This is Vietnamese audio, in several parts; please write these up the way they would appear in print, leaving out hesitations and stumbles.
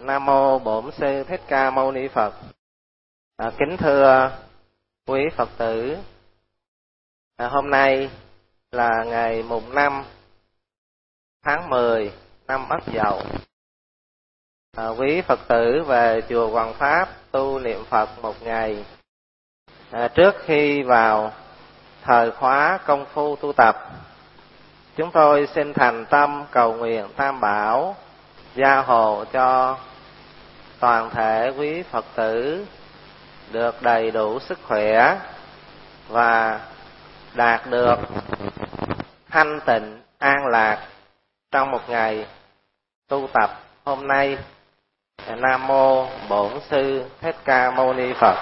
Nam mô Bổn Sư Thích Ca Mâu Ni Phật. Kính thưa quý Phật tử, hôm nay là ngày mùng 5 tháng 10 năm Ất Dậu. Quý Phật tử về chùa Hoàng Pháp tu niệm Phật một ngày. Trước khi vào thời khóa công phu tu tập, chúng tôi xin thành tâm cầu nguyện Tam Bảo gia hộ cho toàn thể quý Phật tử được đầy đủ sức khỏe và đạt được thanh tịnh an lạc trong một ngày tu tập hôm nay. Nam mô Bổn Sư Thích Ca Mâu Ni Phật.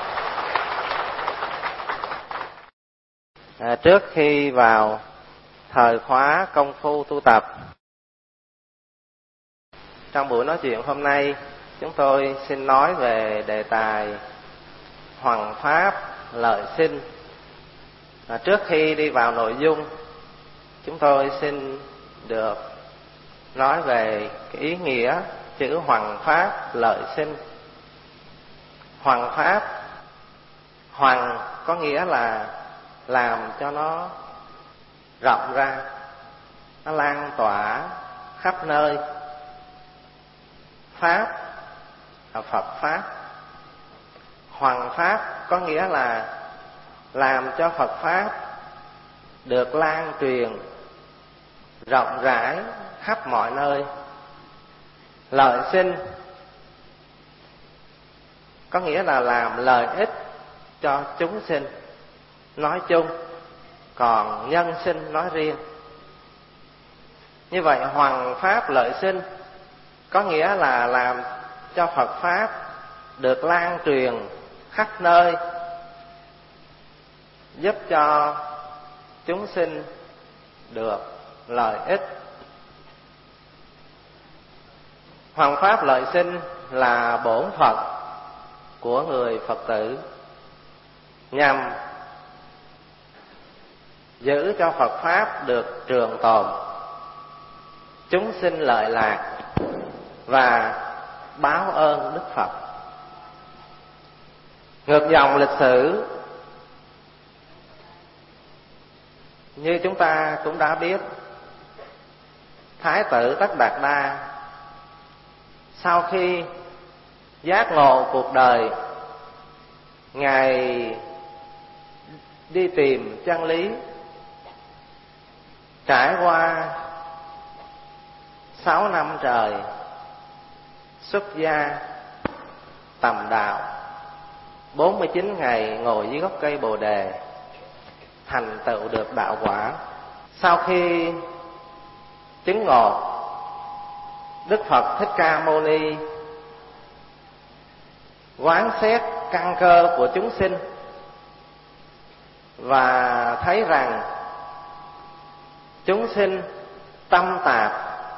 Trước khi vào thời khóa công phu tu tập, trong buổi nói chuyện hôm nay, chúng tôi xin nói về đề tài hoằng pháp lợi sinh. Trước khi đi vào nội dung, chúng tôi xin được nói về cái ý nghĩa chữ hoằng pháp lợi sinh. Hoằng pháp, hoằng có nghĩa là làm cho nó rộng ra, nó lan tỏa khắp nơi. Pháp là Phật Pháp. Hoằng Pháp có nghĩa là làm cho Phật Pháp được lan truyền rộng rãi khắp mọi nơi. Lợi sinh có nghĩa là làm lợi ích cho chúng sinh nói chung, còn nhân sinh nói riêng. Như vậy hoằng pháp lợi sinh có nghĩa là làm cho Phật Pháp được lan truyền khắp nơi, giúp cho chúng sinh được lợi ích. Hoằng pháp lợi sinh là bổn phận của người Phật tử, nhằm giữ cho Phật Pháp được trường tồn, chúng sinh lợi lạc và báo ơn Đức Phật. Ngược dòng lịch sử, như chúng ta cũng đã biết, Thái tử Tất Đạt Đa sau khi giác ngộ cuộc đời, Ngài đi tìm chân lý, trải qua 6 năm trời xuất gia tầm đạo, 49 ngày ngồi dưới gốc cây Bồ Đề, thành tựu được đạo quả. Sau khi chứng ngộ, Đức Phật Thích Ca Mâu Ni quán xét căn cơ của chúng sinh và thấy rằng chúng sinh tâm tạp,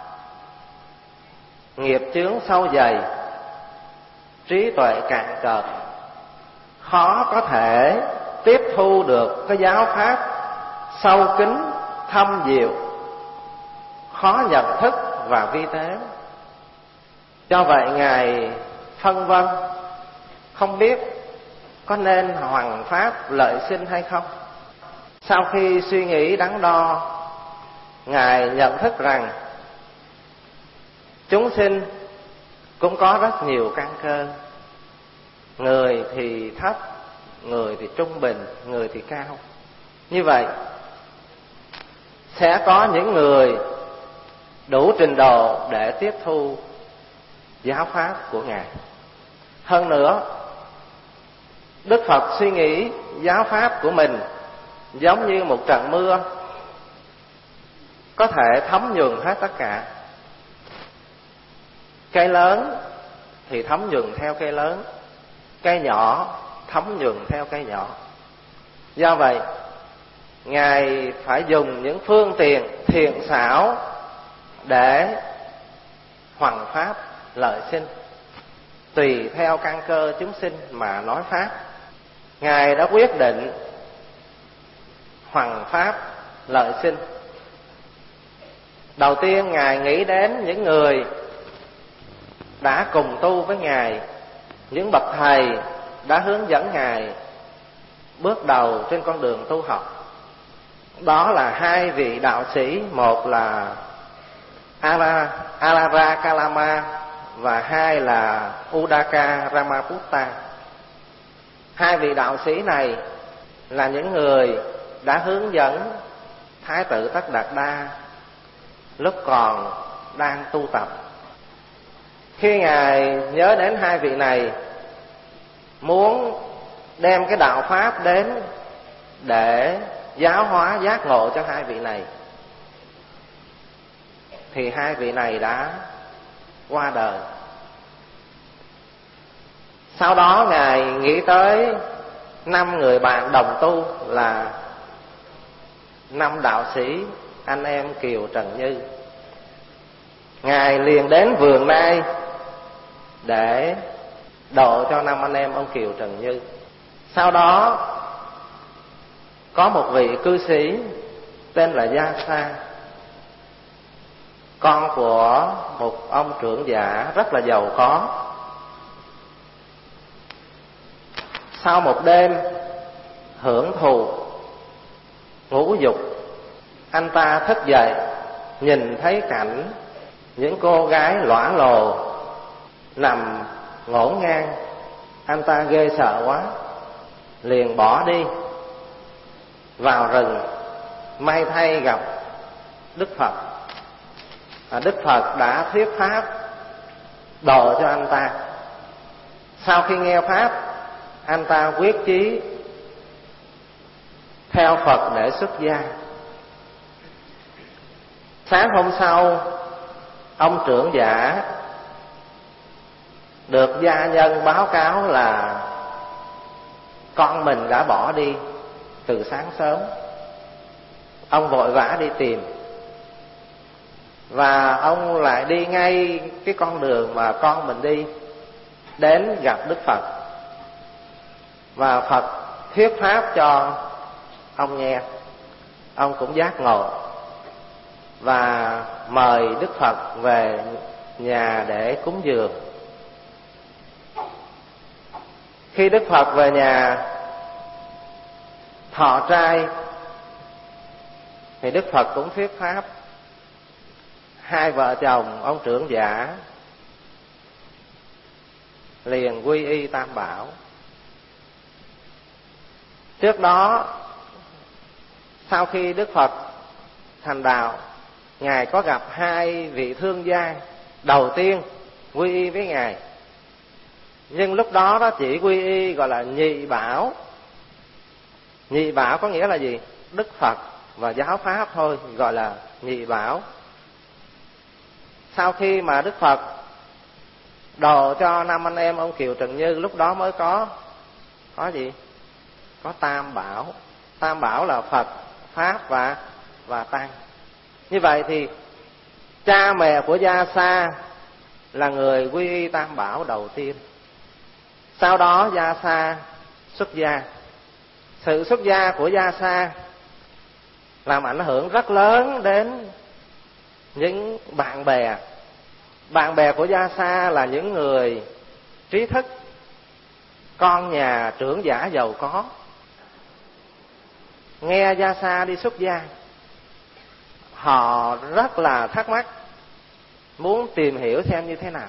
nghiệp chướng sâu dày, trí tuệ cạn cợt, khó có thể tiếp thu được cái giáo pháp sâu kín thâm diệu, khó nhận thức và vi tế. Do vậy Ngài phân vân, không biết có nên hoằng pháp lợi sinh hay không. Sau khi suy nghĩ đắn đo, Ngài nhận thức rằng chúng sinh cũng có rất nhiều căn cơ, người thì thấp, người thì trung bình, người thì cao. Như vậy sẽ có những người đủ trình độ để tiếp thu giáo pháp của Ngài. Hơn nữa, Đức Phật suy nghĩ giáo pháp của mình giống như một trận mưa, có thể thấm nhuần hết tất cả. Cây lớn thì thấm nhuần theo cây lớn, cây nhỏ thấm nhuần theo cây nhỏ. Do vậy Ngài phải dùng những phương tiện thiện xảo để hoằng pháp lợi sinh, tùy theo căn cơ chúng sinh mà nói pháp. Ngài đã quyết định hoằng pháp lợi sinh. Đầu tiên Ngài nghĩ đến những người đã cùng tu với Ngài, những bậc thầy đã hướng dẫn Ngài bước đầu trên con đường tu học. Đó là hai vị đạo sĩ, một là Alara Kalama và hai là Udaka Ramaputta. Hai vị đạo sĩ này là những người đã hướng dẫn Thái tử Tất Đạt Đa lúc còn đang tu tập. Khi Ngài nhớ đến hai vị này, muốn đem cái đạo Pháp đến để giáo hóa giác ngộ cho hai vị này, thì hai vị này đã qua đời. Sau đó Ngài nghĩ tới 5 người bạn đồng tu là 5 đạo sĩ anh em Kiều Trần Như. Ngài liền đến Vườn Nai để độ cho 5 anh em ông Kiều Trần Như. Sau đó có một vị cư sĩ tên là Gia Sa, con của một ông trưởng giả rất là giàu có. Sau một đêm hưởng thụ ngũ dục, anh ta thức dậy nhìn thấy cảnh những cô gái lõa lồ nằm ngổn ngang. Anh ta ghê sợ quá, liền bỏ đi vào rừng. May thay gặp Đức Phật. Đức Phật đã thuyết pháp độ cho anh ta. Sau khi nghe pháp, anh ta quyết chí theo Phật để xuất gia. Sáng hôm sau, ông trưởng giả được gia nhân báo cáo là con mình đã bỏ đi từ sáng sớm. Ông vội vã đi tìm, và ông lại đi ngay cái con đường mà con mình đi, đến gặp Đức Phật. Và Phật thuyết pháp cho ông nghe. Ông cũng giác ngộ và mời Đức Phật về nhà để cúng dường. Khi Đức Phật về nhà thọ trai thì Đức Phật cũng thuyết pháp. Hai vợ chồng ông trưởng giả liền quy y Tam Bảo. Trước đó, sau khi Đức Phật thành đạo, Ngài có gặp hai vị thương gia đầu tiên quy y với Ngài. Nhưng lúc đó chỉ quy y gọi là nhị bảo. Nhị bảo có nghĩa là gì? Đức Phật và giáo pháp thôi, gọi là nhị bảo. Sau khi mà Đức Phật độ cho 5 anh em ông Kiều Trần Như, lúc đó mới có gì? Có Tam Bảo. Tam Bảo là Phật, Pháp và Tăng. Như vậy thì cha mẹ của Gia Sa là người quy y Tam Bảo đầu tiên. Sau đó Gia Sa xuất gia. Sự xuất gia của Gia Sa làm ảnh hưởng rất lớn đến những bạn bè. Bạn bè của Gia Sa là những người trí thức, con nhà trưởng giả giàu có. Nghe Gia Sa đi xuất gia, họ rất là thắc mắc, muốn tìm hiểu xem như thế nào.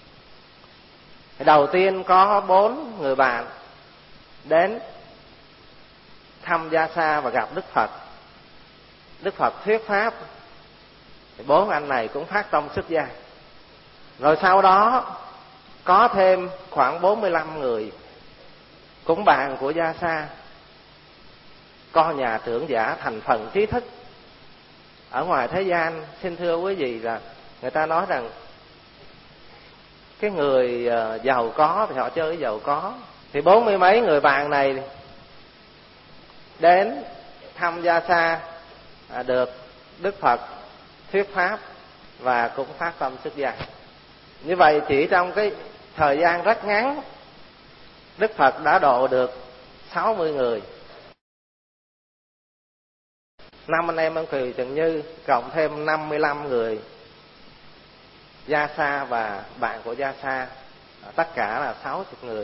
Đầu tiên có 4 người bạn đến thăm Gia Sa và gặp Đức Phật. Đức Phật thuyết pháp, 4 anh này cũng phát tâm xuất gia. Rồi sau đó có thêm khoảng 45 người cũng bạn của Gia Sa, con nhà trưởng giả thành phần trí thức. Ở ngoài thế gian, xin thưa quý vị, là người ta nói rằng cái người giàu có thì họ chơi với giàu có. Thì 40 mấy người bạn này đến thăm Gia Sa, được Đức Phật thuyết pháp và cũng phát tâm xuất gia. Như vậy chỉ trong cái thời gian rất ngắn, Đức Phật đã độ được 60 người. 5 anh em ông Kiều Trần Như cộng thêm 55 người Gia Sa và bạn của Gia Sa, tất cả là 60 người.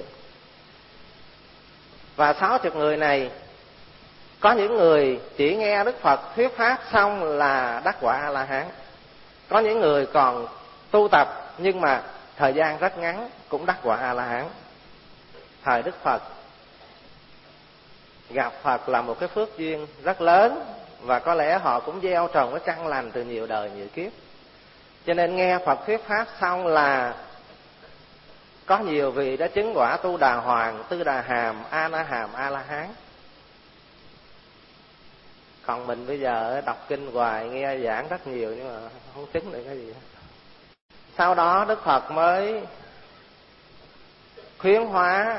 Và 60 người này, có những người chỉ nghe Đức Phật thuyết pháp xong là đắc quả A-la-hán. Có những người còn tu tập nhưng mà thời gian rất ngắn cũng đắc quả A-la-hán. Thời Đức Phật gặp Phật là một cái phước duyên rất lớn, và có lẽ họ cũng gieo trồng cái căn lành từ nhiều đời nhiều kiếp. Cho nên nghe Phật thuyết pháp xong là có nhiều vị đã chứng quả Tu Đà Hoàng, Tư Đà Hàm, A Na Hàm, A La Hán. Còn mình bây giờ đọc kinh hoài, nghe giảng rất nhiều nhưng mà không chứng được cái gì. Sau đó Đức Phật mới khuyến hóa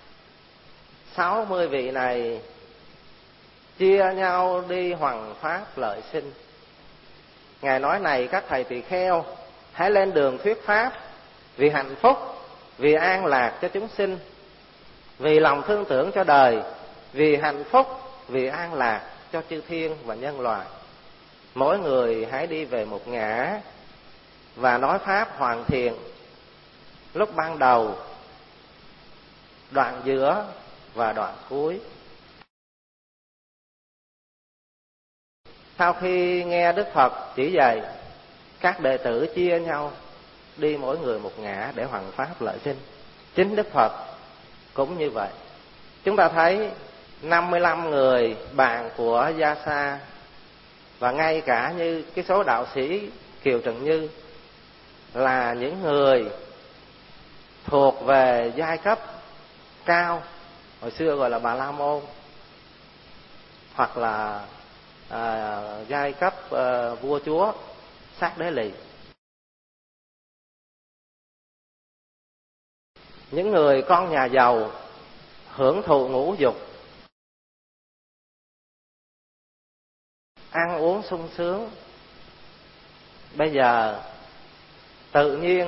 60 vị này chia nhau đi hoằng pháp lợi sinh. Ngài nói: này các thầy tỳ kheo, hãy lên đường thuyết pháp vì hạnh phúc, vì an lạc cho chúng sinh, vì lòng thương tưởng cho đời, vì hạnh phúc, vì an lạc cho chư thiên và nhân loại. Mỗi người hãy đi về một ngã và nói pháp hoàn thiện, lúc ban đầu, đoạn giữa và đoạn cuối. Sau khi nghe Đức Phật chỉ dạy, các đệ tử chia nhau đi mỗi người một ngã để hoằng pháp lợi sinh. Chính Đức Phật cũng như vậy. Chúng ta thấy 55 người bạn của Gia Sa, và ngay cả như cái số đạo sĩ Kiều Trần Như là những người thuộc về giai cấp cao, hồi xưa gọi là Bà La Môn, hoặc là giai cấp vua chúa Sát Đế Lì. Những người con nhà giàu hưởng thụ ngũ dục, ăn uống sung sướng, bây giờ tự nhiên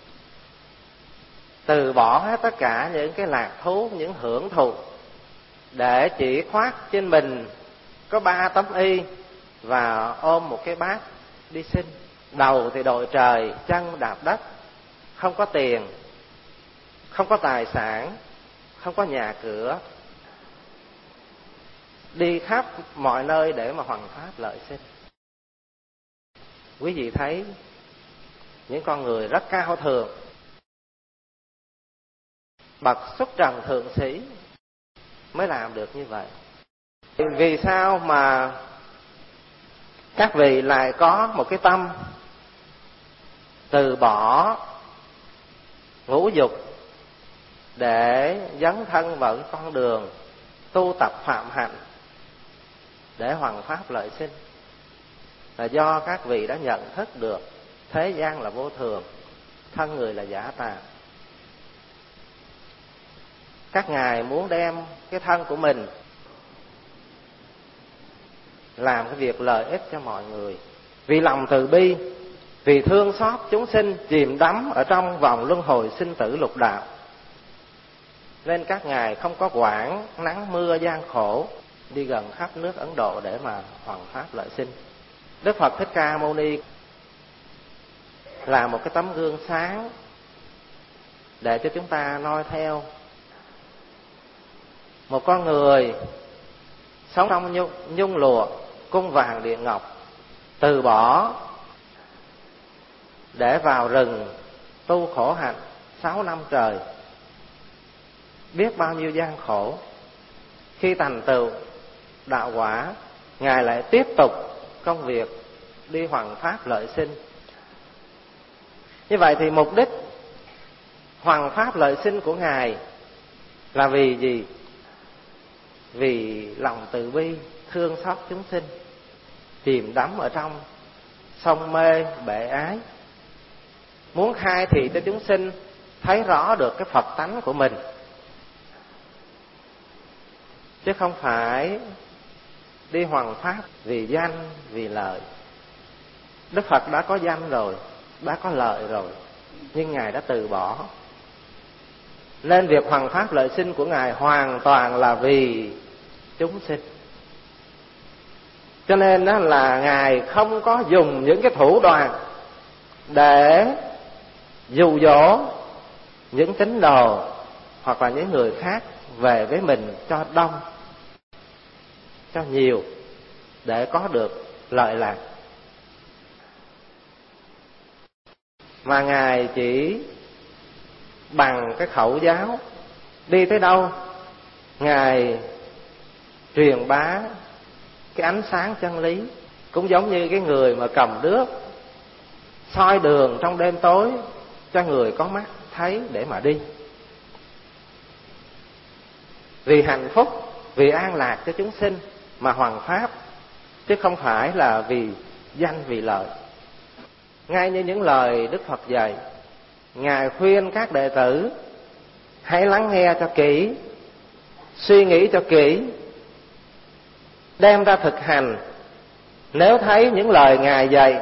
từ bỏ hết tất cả những cái lạc thú, những hưởng thụ, để chỉ khoác trên mình có 3 tấm y và ôm một cái bát đi sinh. Đầu thì đội trời, chân đạp đất, không có tiền, không có tài sản, không có nhà cửa, đi khắp mọi nơi để mà hoằng pháp lợi sinh. Quý vị thấy những con người rất cao thượng, bậc xuất trần thượng sĩ mới làm được như vậy. Vì sao mà các vị lại có một cái tâm từ bỏ ngũ dục để dấn thân vào cái con đường tu tập phạm hạnh để hoằng pháp lợi sinh? Là do các vị đã nhận thức được thế gian là vô thường, thân người là giả tạm. Các ngài muốn đem cái thân của mình làm cái việc lợi ích cho mọi người, vì lòng từ bi, vì thương xót chúng sinh chìm đắm ở trong vòng luân hồi sinh tử lục đạo, nên các ngài không có quản nắng mưa gian khổ, đi gần khắp nước Ấn Độ để mà hoằng pháp lợi sinh. Đức Phật Thích Ca Mâu Ni là một cái tấm gương sáng để cho chúng ta noi theo. Một con người sống trong nhung lụa, cung vàng điện ngọc, từ bỏ để vào rừng tu khổ hạnh 6 năm trời, biết bao nhiêu gian khổ. Khi thành tựu đạo quả, ngài lại tiếp tục công việc đi hoằng pháp lợi sinh. Như vậy thì mục đích hoằng pháp lợi sinh của ngài là vì gì? Vì lòng từ bi, thương xót chúng sinh chìm đắm ở trong sông mê bể ái, muốn khai thị cho chúng sinh thấy rõ được cái Phật tánh của mình, chứ không phải đi hoằng pháp vì danh, vì lợi. Đức Phật đã có danh rồi, đã có lợi rồi, nhưng ngài đã từ bỏ. Nên việc hoằng pháp lợi sinh của ngài hoàn toàn là vì chúng sinh. Cho nên đó là ngài không có dùng những cái thủ đoạn để dụ dỗ những tín đồ hoặc là những người khác về với mình cho đông, cho nhiều, để có được lợi lạc. Mà Ngài chỉ bằng cái khẩu giáo, đi tới đâu Ngài truyền bá cái ánh sáng chân lý. Cũng giống như cái người mà cầm đuốc soi đường trong đêm tối cho người có mắt thấy để mà đi, vì hạnh phúc, vì an lạc cho chúng sinh mà hoằng pháp, chứ không phải là vì danh vì lợi. Ngay như những lời Đức Phật dạy, Ngài khuyên các đệ tử hãy lắng nghe cho kỹ, suy nghĩ cho kỹ, đem ra thực hành. Nếu thấy những lời Ngài dạy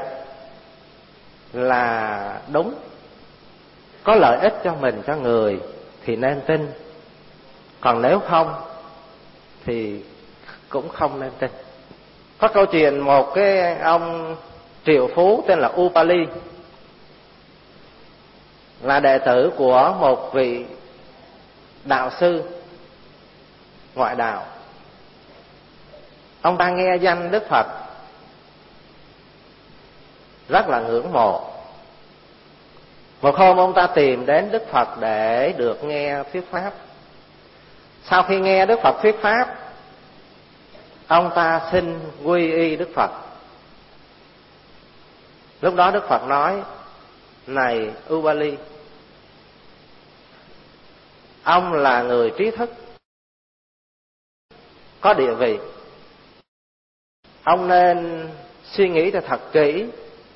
là đúng, có lợi ích cho mình, cho người, thì nên tin. Còn nếu không thì cũng không nên tin. Có câu chuyện một cái ông triệu phú tên là Upali, là đệ tử của một vị đạo sư ngoại đạo. Ông ta nghe danh Đức Phật rất là ngưỡng mộ. Một hôm ông ta tìm đến Đức Phật để được nghe thuyết pháp. Sau khi nghe Đức Phật thuyết pháp, ông ta xin quy y Đức Phật. Lúc đó Đức Phật nói: này Upali, ông là người trí thức, có địa vị, ông nên suy nghĩ cho thật kỹ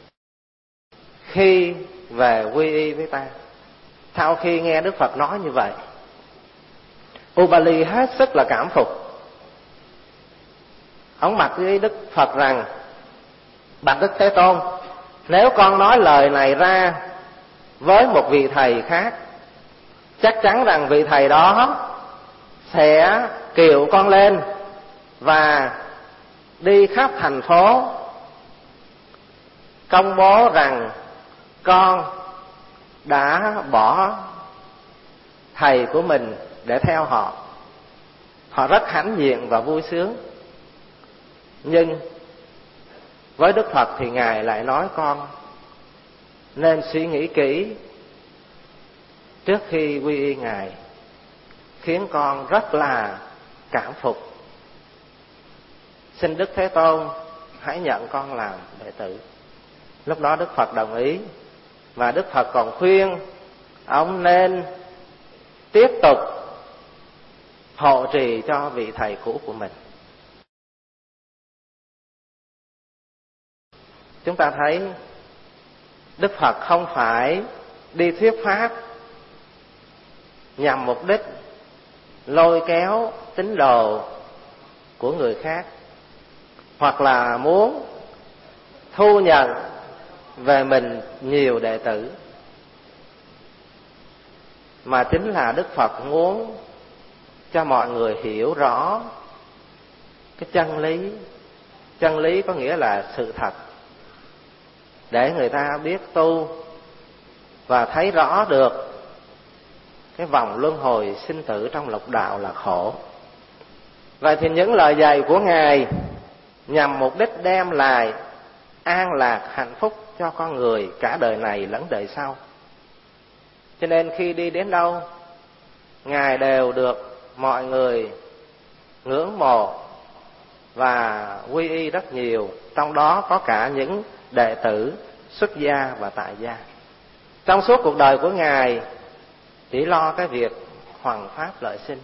khi về quy y với ta. Sau khi nghe Đức Phật nói như vậy, Upali hết sức là cảm phục. Ông bạch với Đức Phật rằng: bạch Đức Thế Tôn, nếu con nói lời này ra với một vị thầy khác, chắc chắn rằng vị thầy đó sẽ kiệu con lên và đi khắp thành phố công bố rằng con đã bỏ thầy của mình để theo họ. Họ rất hãnh diện và vui sướng. Nhưng với Đức Phật thì Ngài lại nói con nên suy nghĩ kỹ trước khi quy y Ngài, khiến con rất là cảm phục. Xin Đức Thế Tôn hãy nhận con làm đệ tử. Lúc đó Đức Phật đồng ý, và Đức Phật còn khuyên ông nên tiếp tục hộ trì cho vị thầy cũ của mình. Chúng ta thấy Đức Phật không phải đi thuyết pháp nhằm mục đích lôi kéo tín đồ của người khác, hoặc là muốn thu nhận về mình nhiều đệ tử, mà chính là Đức Phật muốn cho mọi người hiểu rõ cái chân lý. Chân lý có nghĩa là sự thật, để người ta biết tu và thấy rõ được cái vòng luân hồi sinh tử trong lục đạo là khổ. Vậy thì những lời dạy của Ngài nhằm mục đích đem lại an lạc hạnh phúc cho con người cả đời này lẫn đời sau. Cho nên khi đi đến đâu, Ngài đều được mọi người ngưỡng mộ và quy y rất nhiều, trong đó có cả những đệ tử xuất gia và tại gia. Trong suốt cuộc đời của Ngài chỉ lo cái việc hoằng pháp lợi sinh.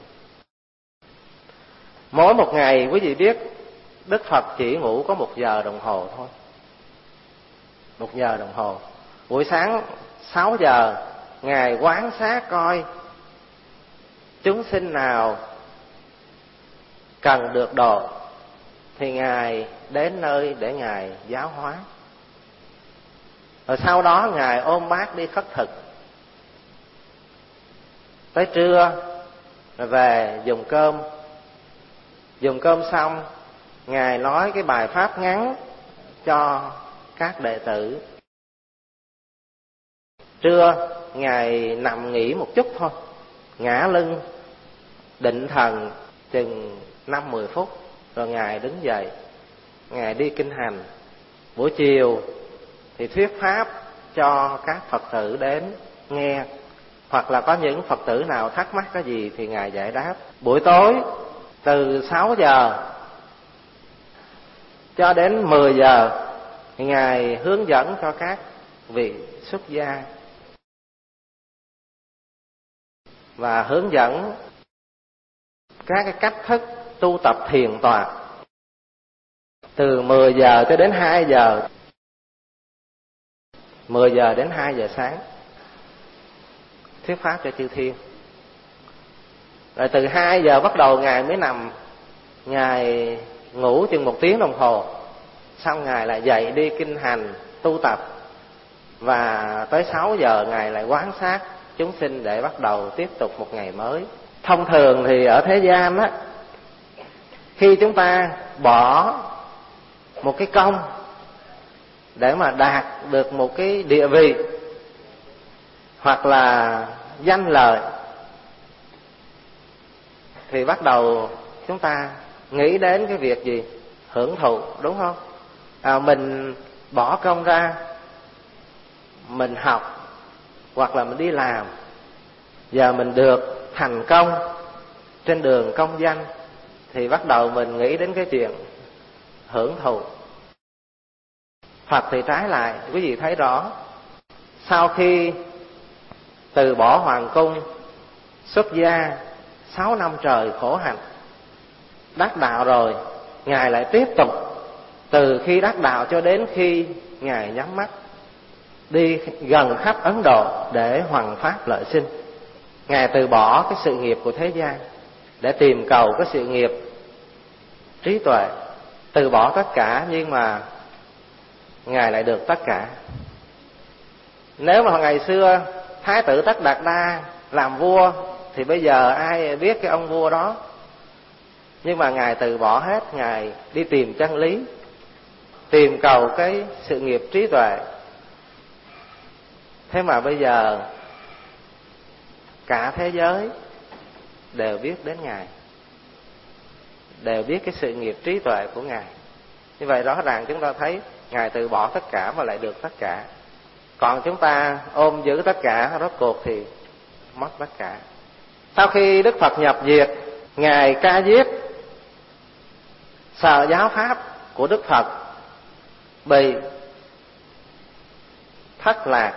Mỗi một ngày quý vị biết Đức Phật chỉ ngủ có 1 giờ đồng hồ thôi. 1 giờ đồng hồ. Buổi sáng 6 giờ Ngài quan sát coi chúng sinh nào cần được độ, thì Ngài đến nơi để Ngài giáo hóa. Rồi sau đó Ngài ôm bát đi khất thực. Tới trưa rồi về dùng cơm. Dùng cơm xong, Ngài nói cái bài pháp ngắn cho các đệ tử. Trưa Ngài nằm nghỉ một chút thôi, ngã lưng định thần chừng 5-10 phút, rồi Ngài đứng dậy, Ngài đi kinh hành. Buổi chiều thì thuyết pháp cho các Phật tử đến nghe, hoặc là có những Phật tử nào thắc mắc cái gì thì Ngài giải đáp. Buổi tối từ 6 giờ cho đến 10 giờ thì Ngài hướng dẫn cho các vị xuất gia và hướng dẫn các cái cách thức tu tập thiền tọa. Từ 10 giờ cho đến 2 giờ, 10 giờ đến 2 giờ sáng thuyết pháp cho chư thiên. Rồi từ 2 giờ bắt đầu Ngài mới nằm, Ngài ngủ chừng 1 tiếng đồng hồ, xong Ngài lại dậy đi kinh hành tu tập, và tới 6 giờ Ngài lại quán sát chúng sinh để bắt đầu tiếp tục một ngày mới. Thông thường thì ở thế gian á, khi chúng ta bỏ một cái công để mà đạt được một cái địa vị hoặc là danh lợi thì bắt đầu chúng ta nghĩ đến cái việc gì? Hưởng thụ, đúng không? Mình bỏ công ra, mình học hoặc là mình đi làm, giờ mình được thành công trên đường công danh thì bắt đầu mình nghĩ đến cái chuyện hưởng thụ. Hoặc thì trái lại, quý vị thấy rõ, sau khi từ bỏ hoàng cung, xuất gia 6 năm trời khổ hạnh, đắc đạo rồi, Ngài lại tiếp tục từ khi đắc đạo cho đến khi Ngài nhắm mắt đi gần khắp Ấn Độ để hoằng pháp lợi sinh. Ngài từ bỏ cái sự nghiệp của thế gian để tìm cầu cái sự nghiệp trí tuệ, từ bỏ tất cả nhưng mà Ngài lại được tất cả. Nếu mà ngày xưa Thái tử Tất Đạt Đa làm vua thì bây giờ ai biết cái ông vua đó. Nhưng mà Ngài từ bỏ hết, Ngài đi tìm chân lý, tìm cầu cái sự nghiệp trí tuệ. Thế mà bây giờ cả thế giới đều biết đến Ngài, đều biết cái sự nghiệp trí tuệ của Ngài. Như vậy rõ ràng chúng ta thấy Ngài từ bỏ tất cả mà lại được tất cả. Còn chúng ta ôm giữ tất cả, rốt cuộc thì mất tất cả. Sau khi Đức Phật nhập diệt, Ngài ca diếp sợ giáo pháp của Đức Phật bị thất lạc,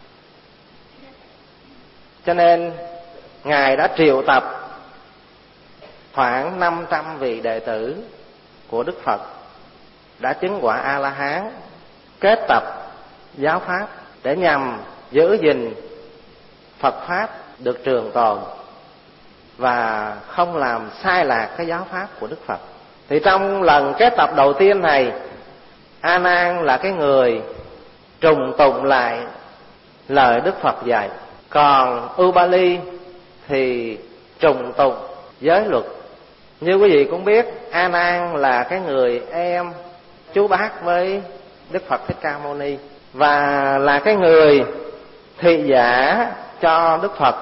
cho nên Ngài đã triệu tập khoảng 500 vị đệ tử của Đức Phật đã chứng quả A-la-hán, kết tập giáo pháp để nhằm giữ gìn Phật pháp được trường tồn và không làm sai lạc cái giáo pháp của Đức Phật. Thì trong lần kết tập đầu tiên này, A Nan là cái người trùng tụng lại lời Đức Phật dạy, còn Ubali thì trùng tụng giới luật. Như quý vị cũng biết, A Nan là cái người em chú bác với Đức Phật Thích Ca Mâu Ni và là cái người thị giả cho Đức Phật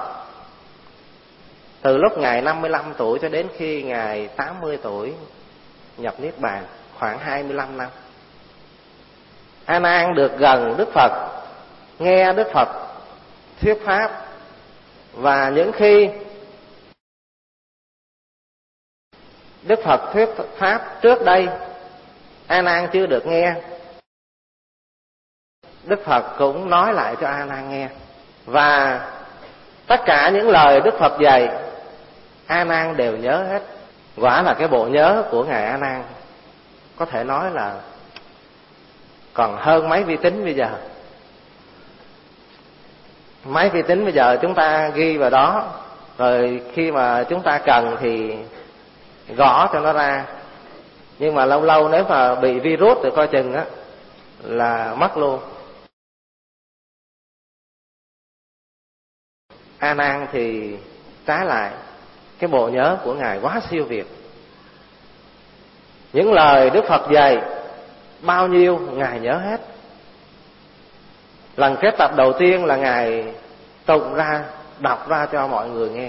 từ lúc Ngài 55 tuổi cho đến khi Ngài 80 tuổi nhập Niết Bàn, khoảng 25 năm. A Nan được gần Đức Phật, nghe Đức Phật thuyết pháp, và những khi Đức Phật thuyết pháp trước đây A Nan chưa được nghe, Đức Phật cũng nói lại cho A Nan nghe. Và tất cả những lời Đức Phật dạy A Nan đều nhớ hết. Quả là cái bộ nhớ của Ngài A Nan có thể nói là còn hơn máy vi tính bây giờ. Máy vi tính bây giờ chúng ta ghi vào đó, rồi khi mà chúng ta cần thì gõ cho nó ra. Nhưng mà lâu lâu nếu mà bị virus thì coi chừng á là mất luôn. A Nan thì trái lại, cái bộ nhớ của Ngài quá siêu việt. Những lời Đức Phật dạy bao nhiêu Ngài nhớ hết. Lần kết tập đầu tiên là Ngài tụng ra, đọc ra cho mọi người nghe,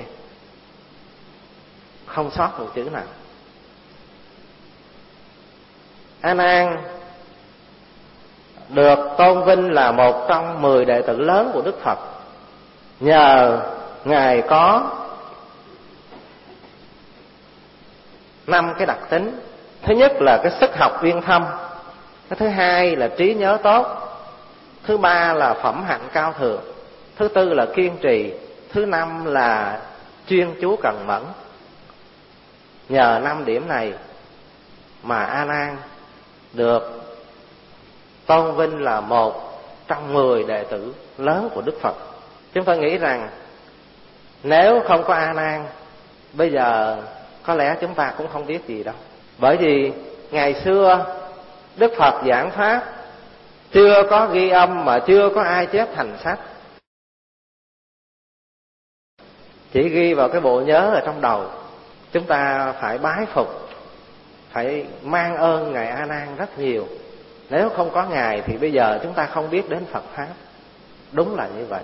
không sót một chữ nào. A Nan được tôn vinh là một trong 10 đệ tử lớn của Đức Phật, nhờ ngài có 5 cái đặc tính. Thứ nhất là cái sức học uyên thâm, cái thứ hai là trí nhớ tốt, thứ ba là phẩm hạnh cao thượng, thứ tư là kiên trì, thứ năm là chuyên chú cần mẫn. Nhờ 5 điểm này mà A Nan được tôn vinh là một trong 10 đệ tử lớn của Đức Phật. Chúng tôi nghĩ rằng nếu không có A Nan, bây giờ có lẽ chúng ta cũng không biết gì đâu. Bởi vì ngày xưa Đức Phật giảng pháp chưa có ghi âm, mà chưa có ai chép thành sách, chỉ ghi vào cái bộ nhớ ở trong đầu. Chúng ta phải bái phục, phải mang ơn ngài A Nan rất nhiều. Nếu không có ngài thì bây giờ chúng ta không biết đến Phật pháp. Đúng là như vậy.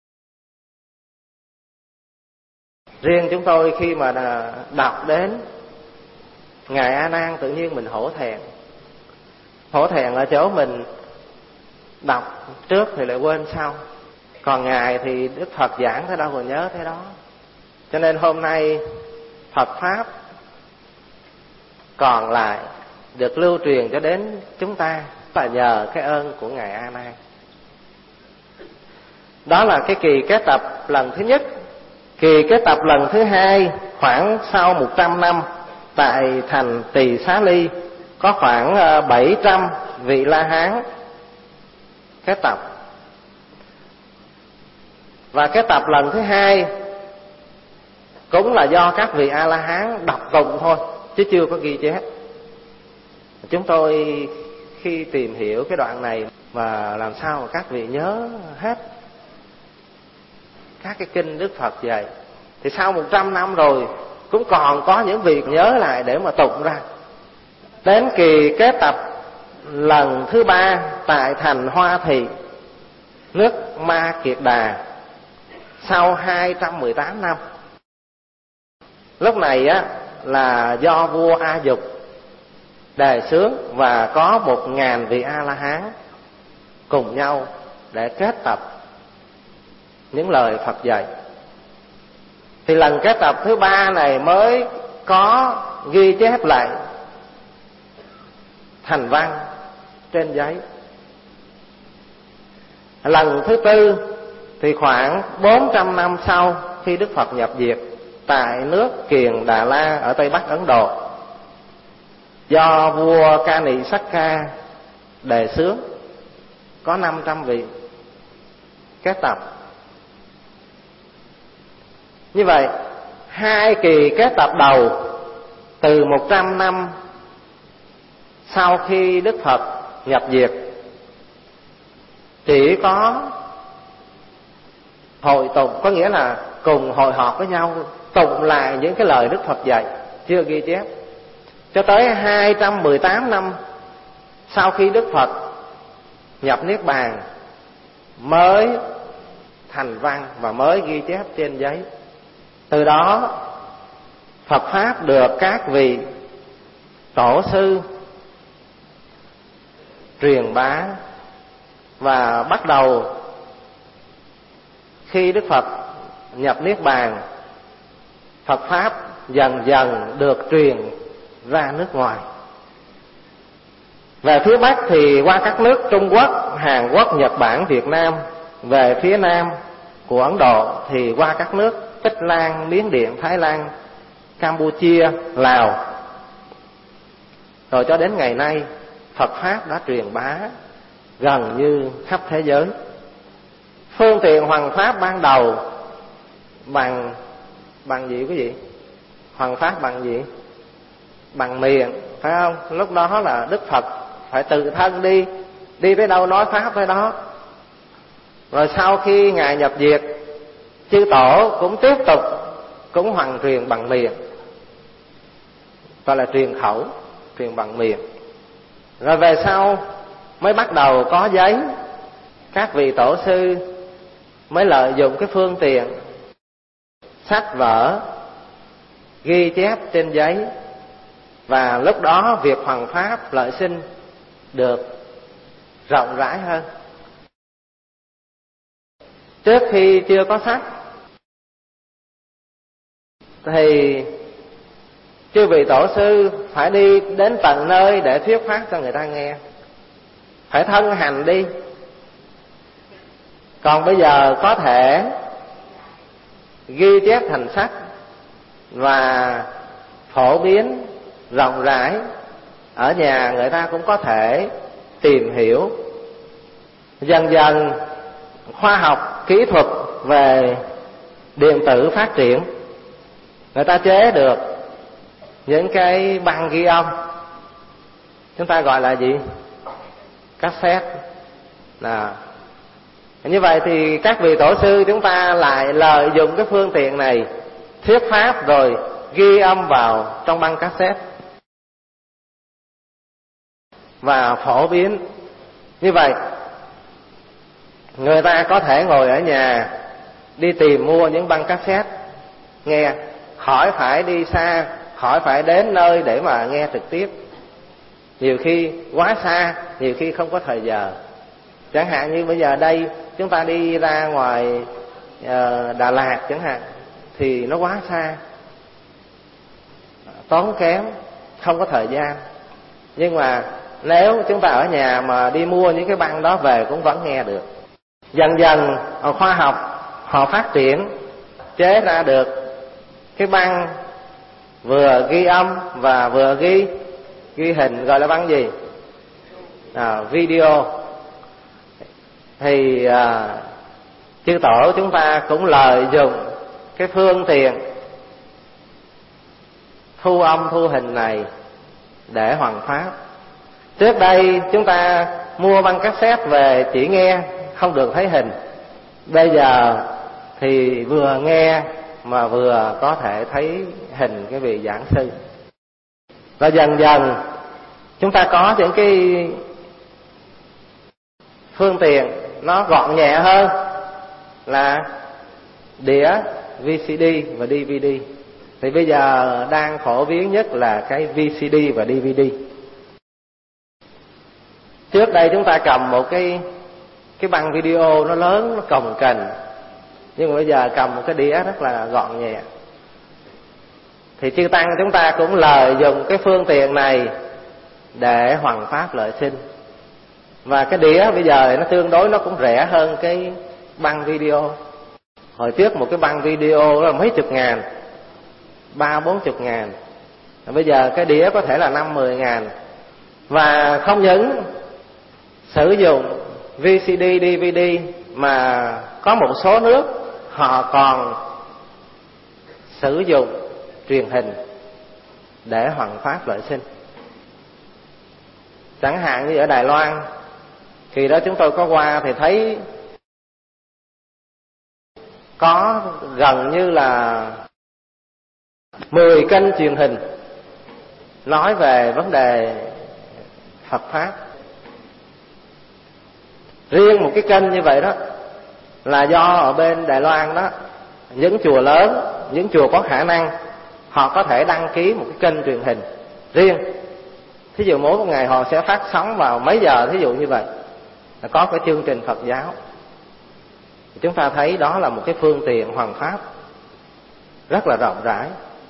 Riêng chúng tôi khi mà đọc đến ngài A Nan, tự nhiên mình hổ thẹn. Hổ thẹn ở chỗ mình đọc trước thì lại quên sau, còn ngài thì Đức Phật giảng thế đâu còn nhớ thế đó. Cho nên hôm nay Phật pháp còn lại được lưu truyền cho đến chúng ta là nhờ cái ơn của ngài A Nan. Đó là cái kỳ kết tập lần thứ nhất. Kỳ kết tập lần thứ hai khoảng sau 100 năm, tại thành Tỳ Xá Ly có khoảng 700 vị La Hán kết tập. Và kết tập lần thứ hai cũng là do các vị A La Hán đọc tụng thôi, chứ chưa có ghi chép. Chúng tôi khi tìm hiểu cái đoạn này mà làm sao mà các vị nhớ hết các cái kinh Đức Phật vậy, thì sau 100 năm rồi cũng còn có những vị nhớ lại để mà tụng ra. Đến kỳ kết tập lần thứ ba tại thành Hoa Thị, nước Ma Kiệt Đà, sau 218 năm. Lúc này á là do vua A Dục đề xướng và có 1000 vị A La Hán cùng nhau để kết tập những lời Phật dạy. Thì lần kết tập thứ ba này mới có ghi chép lại thành văn trên giấy. Lần thứ tư thì khoảng 400 năm sau, khi Đức Phật nhập diệt tại nước Kiền Đà La ở Tây Bắc Ấn Độ, do vua Ca Nị Sắc Ca đề xướng, có 500 vị kết tập. Như vậy, 2 kỳ kết tập đầu từ 100 năm sau khi Đức Phật nhập diệt chỉ có hội tụng, có nghĩa là cùng hội họp với nhau tụng lại những cái lời Đức Phật dạy, chưa ghi chép. Cho tới 218 năm sau khi Đức Phật nhập Niết Bàn mới thành văn và mới ghi chép trên giấy. Từ đó Phật pháp được các vị tổ sư truyền bá, và bắt đầu khi Đức Phật nhập Niết Bàn, Phật pháp dần dần được truyền ra nước ngoài. Về phía Bắc thì qua các nước Trung Quốc, Hàn Quốc, Nhật Bản, Việt Nam. Về phía Nam của Ấn Độ thì qua các nước Tích Lan, Miến Điện, Thái Lan, Campuchia, Lào. Rồi cho đến ngày nay, Phật pháp đã truyền bá gần như khắp thế giới. Phương tiện hoằng pháp ban đầu bằng gì quý vị? Hoằng pháp bằng gì? Bằng miệng, phải không? Lúc đó là Đức Phật phải tự thân đi tới đâu nói pháp tới đó. Rồi sau khi ngài nhập diệt, chư tổ cũng tiếp tục cũng hoằng truyền bằng miệng, gọi là truyền khẩu, truyền bằng miệng. Rồi về sau mới bắt đầu có giấy. Các vị tổ sư mới lợi dụng cái phương tiện sách vở ghi chép trên giấy, và lúc đó việc hoằng pháp lợi sinh được rộng rãi hơn. Trước khi chưa có sách thì chư vị tổ sư phải đi đến tận nơi để thuyết pháp cho người ta nghe, phải thân hành đi. Còn bây giờ có thể ghi chép thành sách và phổ biến rộng rãi, ở nhà người ta cũng có thể tìm hiểu. Dần dần khoa học kỹ thuật về điện tử phát triển, người ta chế được những cái băng ghi âm, chúng ta gọi là gì? Cassette. Như vậy thì các vị tổ sư chúng ta lại lợi dụng cái phương tiện này thuyết pháp rồi ghi âm vào trong băng cassette và phổ biến. Như vậy người ta có thể ngồi ở nhà đi tìm mua những băng cassette nghe, khỏi phải đi xa, khỏi phải đến nơi để mà nghe trực tiếp. Nhiều khi quá xa, nhiều khi không có thời giờ. Chẳng hạn như bây giờ đây chúng ta đi ra ngoài Đà Lạt chẳng hạn, thì nó quá xa, tốn kém, không có thời gian. Nhưng mà nếu chúng ta ở nhà mà đi mua những cái băng đó về cũng vẫn nghe được. Dần dần khoa học họ phát triển, chế ra được cái băng vừa ghi âm và vừa ghi hình, gọi là băng gì? Video. Thì chư tổ chúng ta cũng lợi dụng cái phương tiện thu âm thu hình này để hoằng pháp. Trước đây chúng ta mua băng cassette về chỉ nghe, không được thấy hình. Bây giờ thì vừa nghe mà vừa có thể thấy hình cái vị giảng sư. Và dần dần chúng ta có những cái phương tiện nó gọn nhẹ hơn là đĩa VCD và DVD. Thì bây giờ đang phổ biến nhất là cái VCD và DVD. Trước đây chúng ta cầm một cái băng video nó lớn, nó cồng kềnh, nhưng mà bây giờ cầm một cái đĩa rất là gọn nhẹ. Thì chư tăng chúng ta cũng lợi dụng cái phương tiện này để hoằng pháp lợi sinh. Và cái đĩa bây giờ nó tương đối nó cũng rẻ hơn cái băng video. Hồi trước một cái băng video là mấy chục ngàn, 30-40 ngàn. Bây giờ cái đĩa có thể là 5-10 ngàn. Và không những sử dụng VCD, DVD mà có một số nước họ còn sử dụng truyền hình để hoằng pháp lợi sinh. Chẳng hạn như ở Đài Loan, khi đó chúng tôi có qua thì thấy có gần như là 10 kênh truyền hình nói về vấn đề Phật Pháp. Riêng một cái kênh như vậy đó là do ở bên Đài Loan đó, những chùa lớn, những chùa có khả năng, họ có thể đăng ký một cái kênh truyền hình riêng. Thí dụ mỗi một ngày họ sẽ phát sóng vào mấy giờ, thí dụ như vậy, là có cái chương trình Phật giáo. Chúng ta thấy đó là một cái phương tiện hoằng pháp rất là rộng rãi.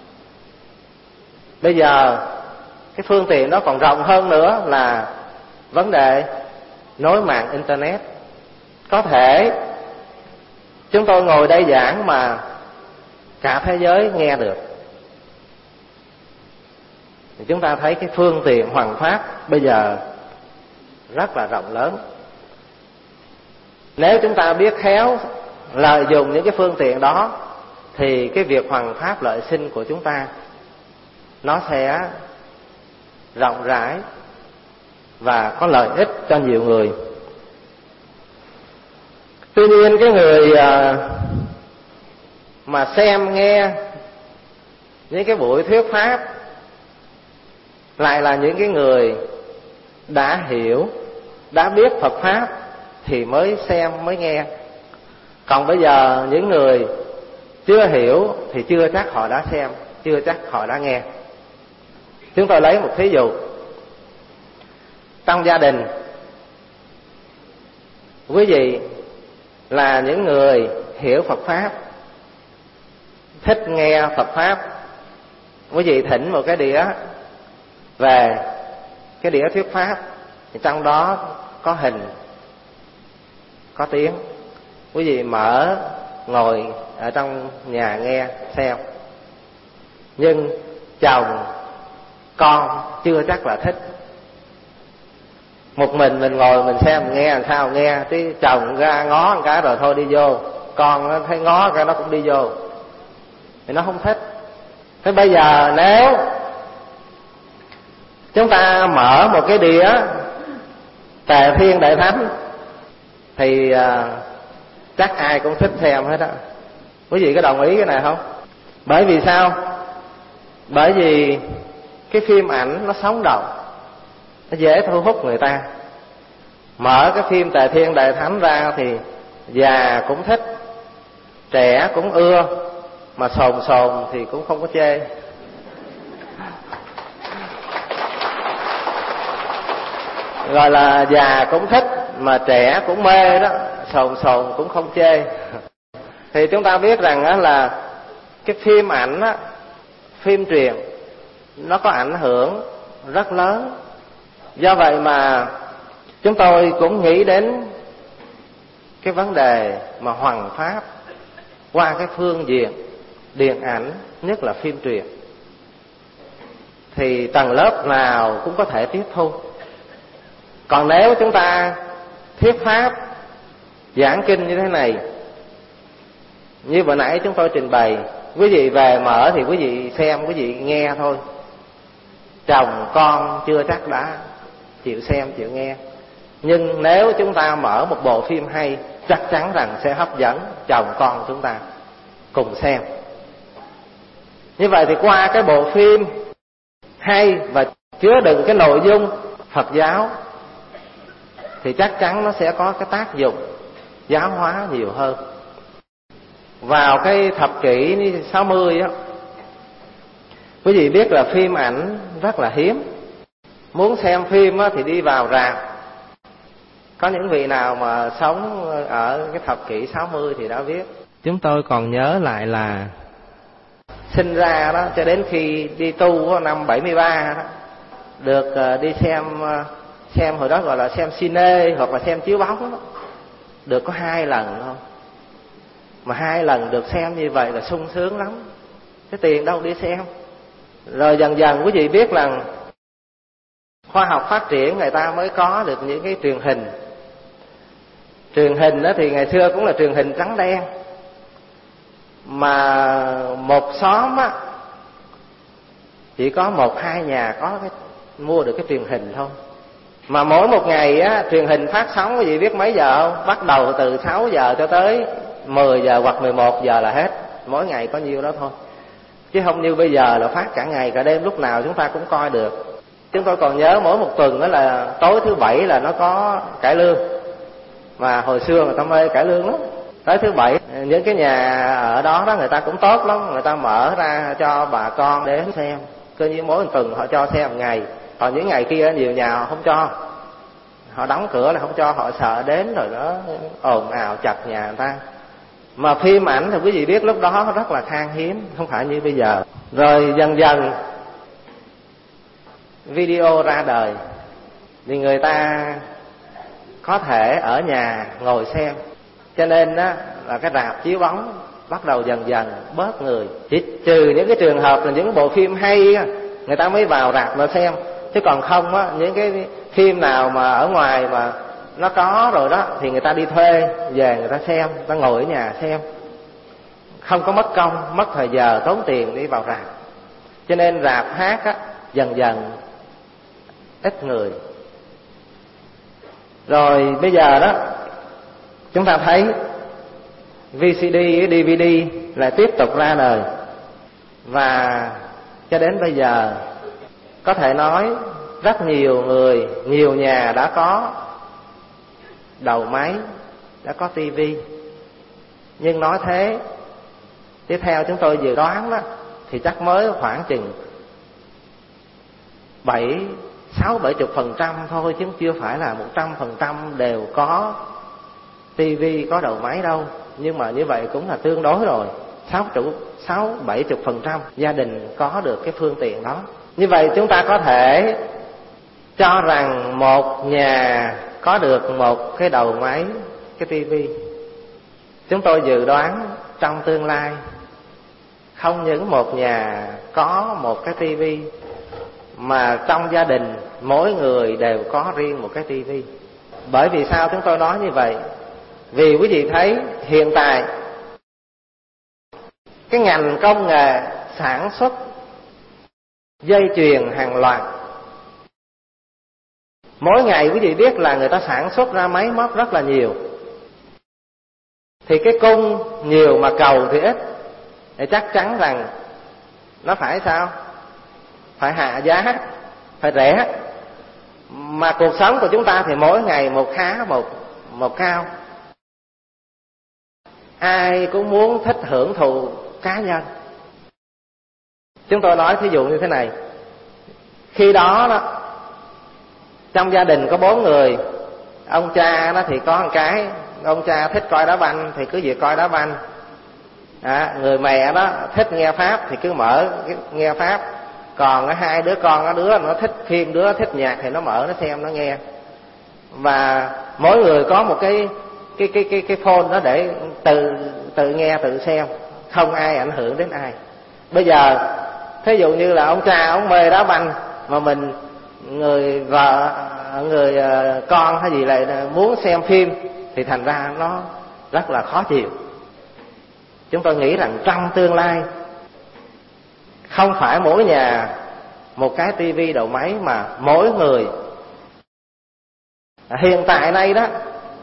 Bây giờ cái phương tiện đó còn rộng hơn nữa là vấn đề nối mạng Internet. Có thể chúng tôi ngồi đây giảng mà cả thế giới nghe được. Thì chúng ta thấy cái phương tiện hoằng pháp bây giờ rất là rộng lớn. Nếu chúng ta biết khéo lợi dụng những cái phương tiện đó thì cái việc hoằng pháp lợi sinh của chúng ta nó sẽ rộng rãi và có lợi ích cho nhiều người. Tuy nhiên cái người mà xem nghe những cái buổi thuyết pháp lại là những cái người đã hiểu, đã biết Phật Pháp thì mới xem, mới nghe. Còn bây giờ những người chưa hiểu thì chưa chắc họ đã xem, chưa chắc họ đã nghe. Chúng tôi lấy một thí dụ. Trong gia đình, quý vị là những người hiểu Phật Pháp, thích nghe Phật Pháp, quý vị thỉnh một cái đĩa về, cái đĩa thuyết Pháp, thì trong đó có hình, có tiếng. Quý vị mở ngồi ở trong nhà nghe xem. Nhưng chồng, con chưa chắc là thích. Một mình ngồi mình xem mình nghe làm sao nghe, tí chồng ra ngó một cái rồi thôi đi vô, con nó thấy ngó cái nó cũng đi vô, thì nó không thích. Thế bây giờ nếu chúng ta mở một cái đĩa Tề Thiên Đại Thánh thì chắc ai cũng thích xem hết á. Quý vị có đồng ý cái này không? Bởi vì sao? Bởi vì cái phim ảnh nó sống động, nó dễ thu hút người ta. Mở cái phim Tề Thiên Đại Thánh ra thì già cũng thích, trẻ cũng ưa, mà sồn thì cũng không có chê. Gọi là già cũng thích mà trẻ cũng mê đó, sồn cũng không chê. Thì chúng ta biết rằng á là cái phim ảnh á, phim truyền nó có ảnh hưởng rất lớn. Do vậy mà chúng tôi cũng nghĩ đến cái vấn đề mà hoằng pháp qua cái phương diện điện ảnh, nhất là phim truyền, thì tầng lớp nào cũng có thể tiếp thu. Còn nếu chúng ta thuyết pháp giảng kinh như thế này, như vừa nãy chúng tôi trình bày, quý vị về mở thì quý vị xem, quý vị nghe thôi. Chồng con chưa chắc đã chịu xem, chịu nghe. Nhưng nếu chúng ta mở một bộ phim hay, chắc chắn rằng sẽ hấp dẫn chồng con chúng ta cùng xem. Như vậy thì qua cái bộ phim hay và chứa đựng cái nội dung Phật giáo thì chắc chắn nó sẽ có cái tác dụng giáo hóa nhiều hơn. Vào cái thập kỷ 60 á, quý vị biết là phim ảnh rất là hiếm. Muốn xem phim á thì đi vào rạp. Có những vị nào mà sống ở cái thập kỷ 60 thì đã biết. Chúng tôi còn nhớ lại là sinh ra đó cho đến khi đi tu năm 73 đó, được đi xem hồi đó gọi là xem cine hoặc là xem chiếu bóng đó, được có 2 lần thôi. Mà 2 lần được xem như vậy là sung sướng lắm. Cái tiền đâu đi xem. Rồi dần dần quý vị biết rằng khoa học phát triển, người ta mới có được những cái truyền hình. Truyền hình đó thì ngày xưa cũng là truyền hình trắng đen, mà một xóm á chỉ có 1-2 nhà có cái mua được cái truyền hình thôi. Mà mỗi một ngày á truyền hình phát sóng, quý vị biết mấy giờ không? Bắt đầu từ 6 giờ cho tới 10 giờ hoặc 11 giờ là hết. Mỗi ngày có nhiêu đó thôi. Chứ không như bây giờ là phát cả ngày cả đêm, lúc nào chúng ta cũng coi được. Chúng tôi còn nhớ mỗi một tuần đó là tối thứ Bảy là nó có cải lương. Mà hồi xưa người ta mê cải lương lắm. Tới thứ Bảy những cái nhà ở đó người ta cũng tốt lắm, người ta mở ra cho bà con đến xem. Cứ như mỗi tuần họ cho xem một ngày. Còn những ngày kia nhiều nhà họ không cho, họ đóng cửa là không cho, họ sợ đến rồi nó ồn ào chật nhà người ta. Mà phim ảnh thì quý vị biết lúc đó rất là khan hiếm, không phải như bây giờ. Rồi dần dần video ra đời thì người ta có thể ở nhà ngồi xem. Cho nên đó là cái rạp chiếu bóng bắt đầu dần dần bớt người. Chỉ trừ những cái trường hợp là những bộ phim hay người ta mới vào rạp mà xem. Chứ còn không á, những cái phim nào mà ở ngoài mà nó có rồi đó thì người ta đi thuê về người ta xem, người ta ngồi ở nhà xem, không có mất công, mất thời giờ, tốn tiền đi vào rạp. Cho nên rạp hát á dần dần ít người. Rồi bây giờ đó chúng ta thấy VCD, DVD lại tiếp tục ra đời. Và cho đến bây giờ có thể nói rất nhiều người, nhiều nhà đã có đầu máy, đã có tivi. Nhưng nói thế, tiếp theo chúng tôi dự đoán đó, thì chắc mới khoảng chừng 60-70% thôi, chứ chưa phải là 100% đều có tivi, có đầu máy đâu. Nhưng mà như vậy cũng là tương đối rồi. 60-70% gia đình có được cái phương tiện đó. Như vậy chúng ta có thể cho rằng một nhà có được một cái đầu máy, cái tivi. Chúng tôi dự đoán trong tương lai không những một nhà có một cái tivi, mà trong gia đình mỗi người đều có riêng một cái tivi. Bởi vì sao chúng tôi nói như vậy? Vì quý vị thấy hiện tại cái ngành công nghệ sản xuất dây chuyền hàng loạt, mỗi ngày quý vị biết là người ta sản xuất ra máy móc rất là nhiều. Thì cái cung nhiều mà cầu thì ít, thì chắc chắn rằng nó phải sao? Phải hạ giá, phải rẻ. Mà cuộc sống của chúng ta thì mỗi ngày một khá một cao. Ai cũng muốn thích hưởng thụ cá nhân. Chúng tôi nói thí dụ như thế này. Khi đó đó, trong gia đình có 4 người, ông cha đó thì có một cái, ông cha thích coi đá banh thì cứ việc coi đá banh. Người mẹ đó thích nghe pháp thì cứ mở nghe pháp. Còn 2 đứa con, đứa nó thích phim, đứa thích nhạc thì nó mở nó xem, nó nghe. Và mỗi người có một cái phone đó để tự nghe tự xem, không ai ảnh hưởng đến ai. Bây giờ thí dụ như là ông cha ông mê đá banh, mà mình người vợ, người con hay gì lại muốn xem phim, thì thành ra nó rất là khó chịu. Chúng tôi nghĩ rằng trong tương lai không phải mỗi nhà một cái tivi đầu máy, mà mỗi người. Hiện tại đây đó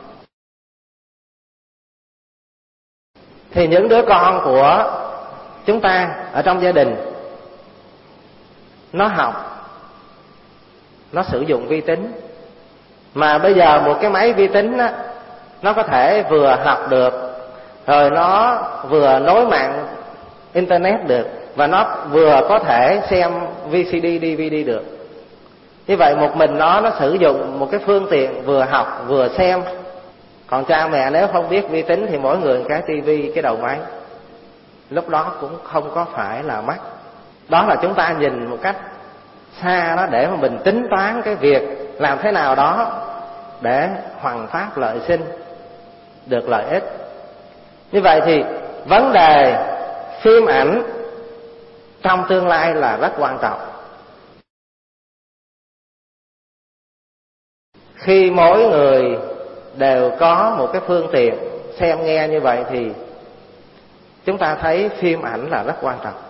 thì những đứa con của chúng ta ở trong gia đình, nó học, nó sử dụng vi tính. Mà bây giờ một cái máy vi tính á, nó có thể vừa học được, rồi nó vừa nối mạng internet được, và nó vừa có thể xem VCD, DVD được. Như vậy một mình nó sử dụng một cái phương tiện vừa học vừa xem. Còn cha mẹ nếu không biết vi tính thì mỗi người cái tivi, cái đầu máy, lúc đó cũng không có phải là mắc. Đó là chúng ta nhìn một cách xa đó, để mà mình tính toán cái việc làm thế nào đó để hoằng pháp lợi sinh, được lợi ích. Như vậy thì vấn đề phim ảnh trong tương lai là rất quan trọng. Khi mỗi người đều có một cái phương tiện xem nghe như vậy thì chúng ta thấy phim ảnh là rất quan trọng.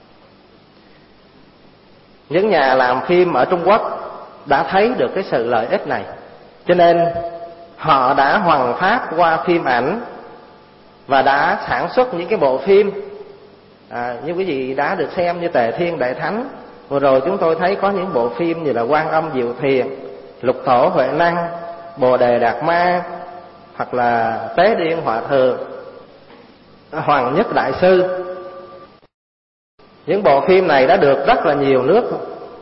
Những nhà làm phim ở Trung Quốc đã thấy được cái sự lợi ích này, cho nên họ đã hoằng pháp qua phim ảnh và đã sản xuất những cái bộ phim như quý vị đã được xem, như Tề Thiên Đại Thánh. Vừa rồi chúng tôi thấy có những bộ phim như là Quan Âm Diệu Thiền, Lục Thổ Huệ Năng, Bồ Đề Đạt Ma, hoặc là Tế Điên Hòa Thượng, Hoàng Nhất Đại Sư. Những bộ phim này đã được rất là nhiều nước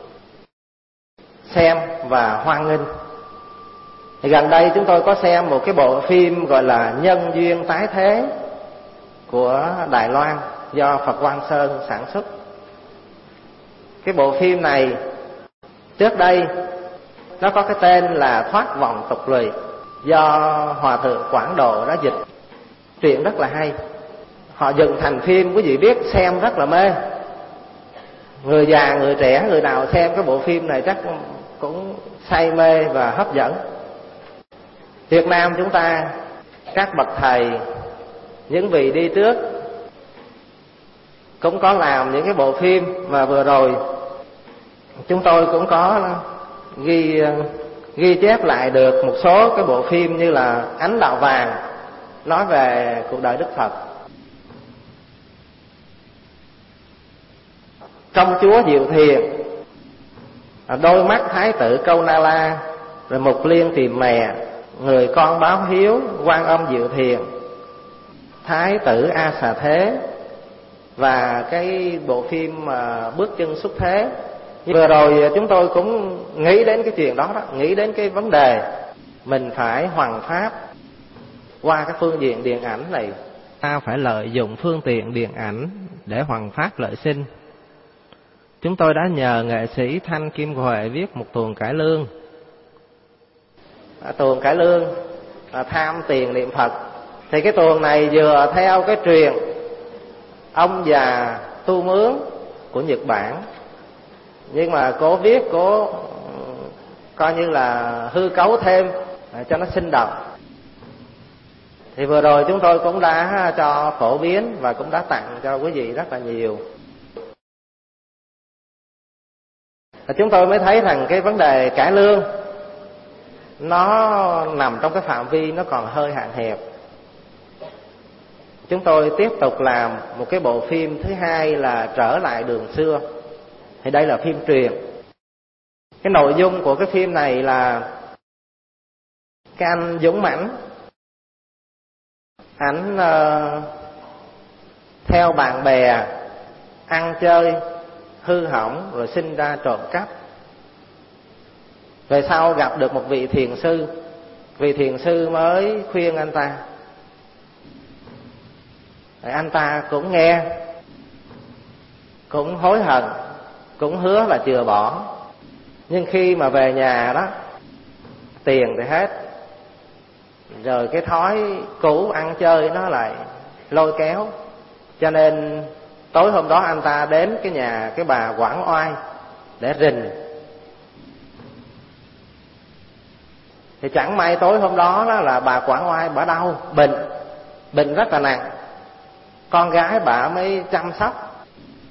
xem và hoan nghênh. Thì gần đây chúng tôi có xem một cái bộ phim gọi là Nhân Duyên Tái Thế của Đài Loan, do Phật Quang Sơn sản xuất. Cái bộ phim này trước đây nó có cái tên là Thoát Vòng Tục Lụy, do Hòa Thượng Quảng Độ đã dịch. Truyện rất là hay, họ dựng thành phim, quý vị biết xem rất là mê. Người già, người trẻ, người nào xem cái bộ phim này chắc cũng say mê và hấp dẫn. Việt Nam chúng ta, các bậc thầy, những vị đi trước cũng có làm những cái bộ phim, mà vừa rồi chúng tôi cũng có ghi chép lại được một số cái bộ phim như là Ánh Đạo Vàng, nói về cuộc đời Đức Phật, Công Chúa Diệu Thiền, Đôi Mắt Thái Tử Câu Na La, rồi Mục Liên Tìm Mè, Người Con Báo Hiếu, Quan Âm Diệu Thiền. Thái tử A Xà Thế và cái bộ phim Bước Chân Xuất Thế. Vừa rồi chúng tôi cũng nghĩ đến cái chuyện đó, nghĩ đến cái vấn đề mình phải hoằng pháp qua cái phương diện điện ảnh này. Ta phải lợi dụng phương tiện điện ảnh để hoằng pháp lợi sinh. Chúng tôi đã nhờ nghệ sĩ Thanh Kim Huệ viết một tuồng cải lương. Tuồng cải lương Tham Tiền Niệm Phật. Thì cái tuồng này vừa theo cái truyền ông già tu mướn của Nhật Bản, nhưng mà cố viết, cố coi như là hư cấu thêm cho nó sinh động. Thì vừa rồi chúng tôi cũng đã cho phổ biến và cũng đã tặng cho quý vị rất là nhiều. Chúng tôi mới thấy rằng cái vấn đề cải lương nó nằm trong cái phạm vi nó còn hơi hạn hẹp. Chúng tôi tiếp tục làm một cái bộ phim thứ hai là Trở Lại Đường Xưa. Thì đây là phim truyền. Cái nội dung của cái phim này là cái anh Dũng Mãnh, ảnh theo bạn bè ăn chơi hư hỏng rồi sinh ra trộm cắp. Về sau gặp được một vị thiền sư, vị thiền sư mới khuyên anh ta. Rồi anh ta cũng nghe, cũng hối hận, cũng hứa là chừa bỏ. Nhưng khi mà về nhà đó, tiền thì hết, rồi cái thói cũ ăn chơi nó lại lôi kéo. Cho nên tối hôm đó anh ta đến cái nhà cái bà Quảng Oai để rình. Thì chẳng may tối hôm đó là bà Quảng Oai bả đau, bệnh rất là nặng. Con gái bà mới chăm sóc.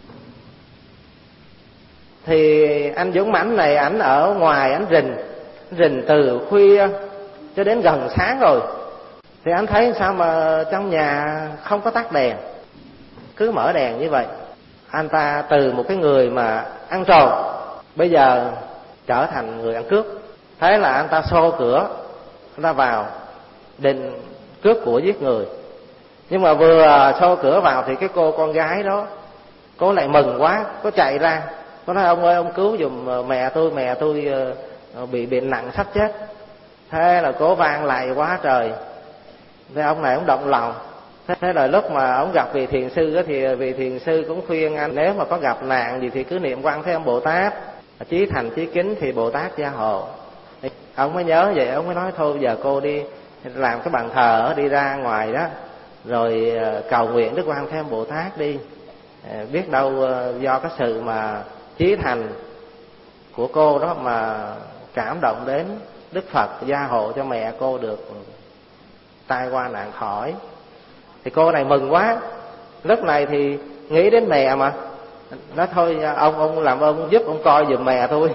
Thì anh Dũng Mãnh này, ảnh ở ngoài ảnh rình từ khuya cho đến gần sáng rồi. Thì anh thấy sao mà trong nhà không có tắt đèn, cứ mở đèn như vậy. Anh ta từ một cái người mà ăn trộm bây giờ trở thành người ăn cướp. Thế là anh ta xô cửa, anh ta vào định cướp của giết người. Nhưng mà vừa xô cửa vào thì cái cô con gái đó, cô lại mừng quá, cô chạy ra, cô nói: ông ơi, ông cứu giùm mẹ tôi bị bệnh nặng sắp chết. Thế là cô van lại quá trời. Thế ông này ông động lòng. Thế là lúc mà ông gặp vị thiền sư đó, thì vị thiền sư cũng khuyên anh nếu mà có gặp nạn gì thì cứ niệm Quan Thế Âm Bồ Tát, chí thành chí kính thì Bồ Tát gia hộ. Ông mới nhớ vậy, ông mới nói thôi giờ cô đi làm cái bàn thờ, đi ra ngoài đó rồi cầu nguyện Đức Quan Thế Âm Bồ Tát đi. Biết đâu do cái sự mà chí thành của cô đó mà cảm động đến Đức Phật gia hộ cho mẹ cô được tai qua nạn khỏi. Thì cô này mừng quá. Lúc này thì nghĩ đến mẹ mà, nói thôi ông làm ơn giúp ông coi giùm mẹ tôi.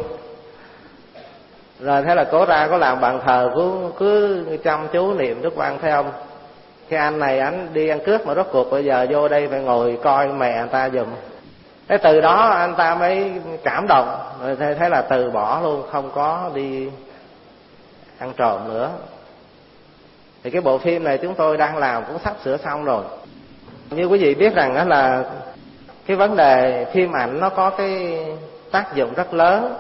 Rồi thế là cố ra có làm bàn thờ, cứ chăm chú niệm Đức Quan Thế Âm. Cái anh này anh đi ăn cướp mà rốt cuộc bây giờ vô đây phải ngồi coi mẹ anh ta giùm. Thế từ đó anh ta mới cảm động, rồi thế là từ bỏ luôn, không có đi ăn trộm nữa. Thì cái bộ phim này chúng tôi đang làm cũng sắp sửa xong rồi. Như quý vị biết rằng đó là cái vấn đề phim ảnh nó có cái tác dụng rất lớn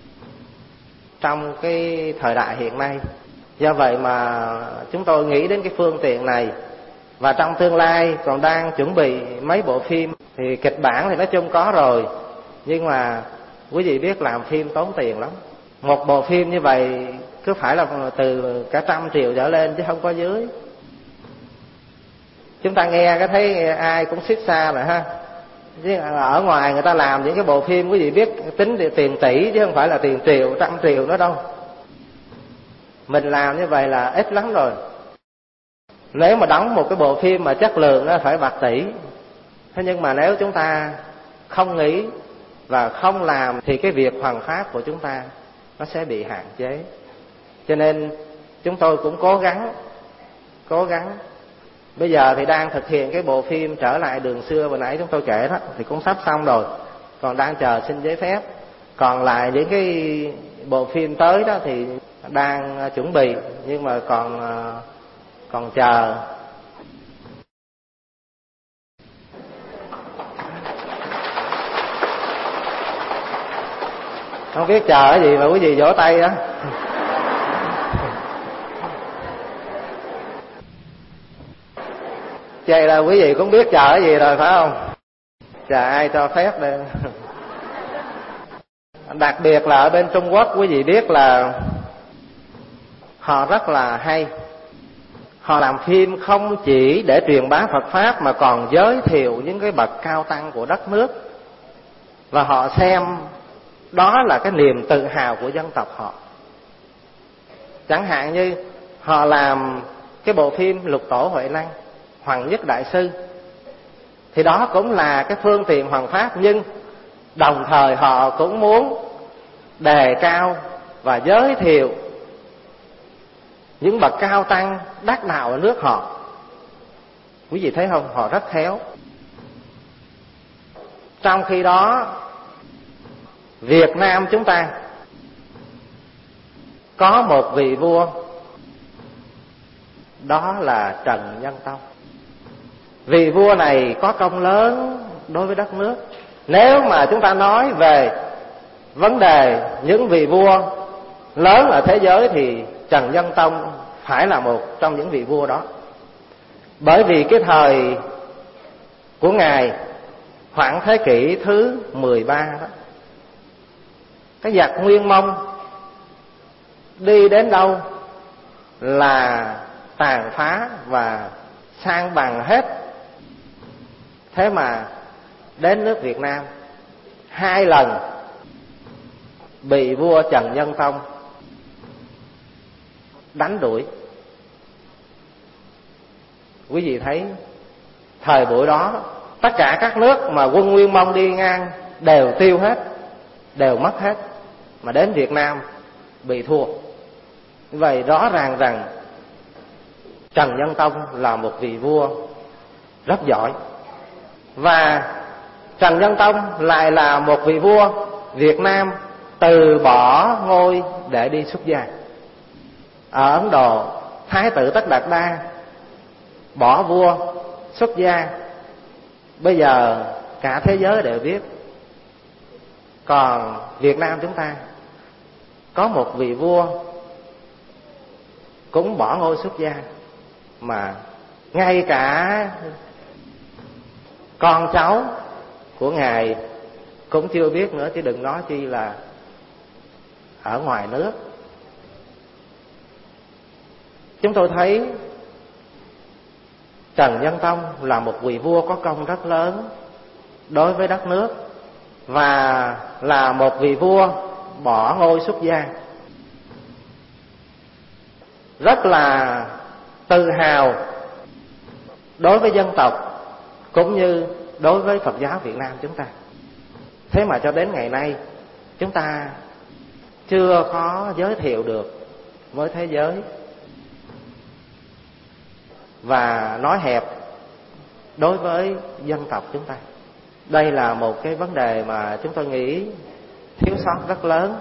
trong cái thời đại hiện nay. Do vậy mà chúng tôi nghĩ đến cái phương tiện này. Và trong tương lai còn đang chuẩn bị mấy bộ phim. Thì kịch bản thì nói chung có rồi, nhưng mà quý vị biết làm phim tốn tiền lắm. Một bộ phim như vậy cứ phải là từ cả 100 triệu trở lên chứ không có dưới. Chúng ta nghe cái thấy ai cũng xích xa rồi ha. Chứ ở ngoài người ta làm những cái bộ phim quý vị biết tính tiền tỷ chứ không phải là tiền triệu, 100 triệu nữa đâu. Mình làm như vậy là ít lắm rồi. Nếu mà đóng một cái bộ phim mà chất lượng nó phải bạc tỷ. Thế nhưng mà nếu chúng ta không nghĩ và không làm thì cái việc hoằng pháp của chúng ta nó sẽ bị hạn chế. Cho nên chúng tôi cũng cố gắng. Bây giờ thì đang thực hiện cái bộ phim Trở Lại Đường Xưa vừa nãy chúng tôi kể đó, thì cũng sắp xong rồi, còn đang chờ xin giấy phép. Còn lại những cái bộ phim tới đó thì đang chuẩn bị, nhưng mà còn chờ Không biết chờ cái gì mà quý vị vỗ tay đó. Vậy là quý vị cũng biết chờ cái gì rồi phải không? Chờ ai cho phép đây. Đặc biệt là ở bên Trung Quốc, quý vị biết là họ rất là hay. Họ làm phim không chỉ để truyền bá Phật Pháp mà còn giới thiệu những cái bậc cao tăng của đất nước. Và họ xem đó là cái niềm tự hào của dân tộc họ. Chẳng hạn như họ làm cái bộ phim Lục Tổ Huệ Năng, Hoàng Nhất Đại Sư, thì đó cũng là cái phương tiện hoằng pháp, nhưng đồng thời họ cũng muốn đề cao và giới thiệu những bậc cao tăng đắc đạo ở nước họ. Quý vị thấy không? Họ rất khéo. Trong khi đó, Việt Nam chúng ta có một vị vua, đó là Trần Nhân Tông. Vị vua này có công lớn đối với đất nước. Nếu mà chúng ta nói về vấn đề những vị vua lớn ở thế giới thì Trần Nhân Tông phải là một trong những vị vua đó. Bởi vì cái thời của Ngài khoảng thế kỷ thứ 13 đó, cái giặc Nguyên Mông đi đến đâu là tàn phá và san bằng hết. Thế mà đến nước Việt Nam 2 lần bị vua Trần Nhân Tông đánh đuổi. Quý vị thấy thời buổi đó tất cả các nước mà quân Nguyên Mông đi ngang đều tiêu hết, đều mất hết, mà đến Việt Nam bị thua. Vậy rõ ràng rằng Trần Nhân Tông là một vị vua rất giỏi. Và Trần Nhân Tông lại là một vị vua Việt Nam từ bỏ ngôi để đi xuất gia. Ở Ấn Độ, Thái tử Tất Đạt Đa bỏ vua xuất gia. Bây giờ cả thế giới đều biết. Còn Việt Nam chúng ta có một vị vua cũng bỏ ngôi xuất gia, mà ngay cả con cháu của Ngài cũng chưa biết nữa, chứ đừng nói chi là ở ngoài nước. Chúng tôi thấy Trần Nhân Tông là một vị vua có công rất lớn đối với đất nước, và là một vị vua bỏ ngôi xuất gia, rất là tự hào đối với dân tộc cũng như đối với Phật giáo Việt Nam chúng ta. Thế mà cho đến ngày nay chúng ta chưa có giới thiệu được với thế giới. Và nói hẹp đối với dân tộc chúng ta. Đây là một cái vấn đề mà chúng tôi nghĩ thiếu sót rất lớn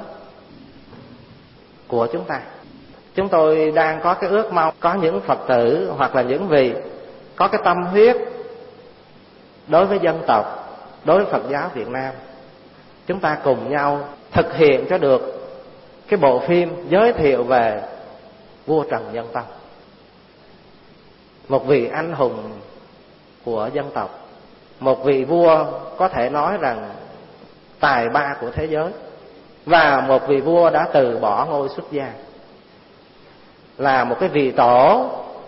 của chúng ta. Chúng tôi đang có cái ước mong có những Phật tử hoặc là những vị có cái tâm huyết đối với dân tộc, đối với Phật giáo Việt Nam, chúng ta cùng nhau thực hiện cho được cái bộ phim giới thiệu về vua Trần Nhân Tông, một vị anh hùng của dân tộc, một vị vua có thể nói rằng tài ba của thế giới, và một vị vua đã từ bỏ ngôi xuất gia, là một cái vị tổ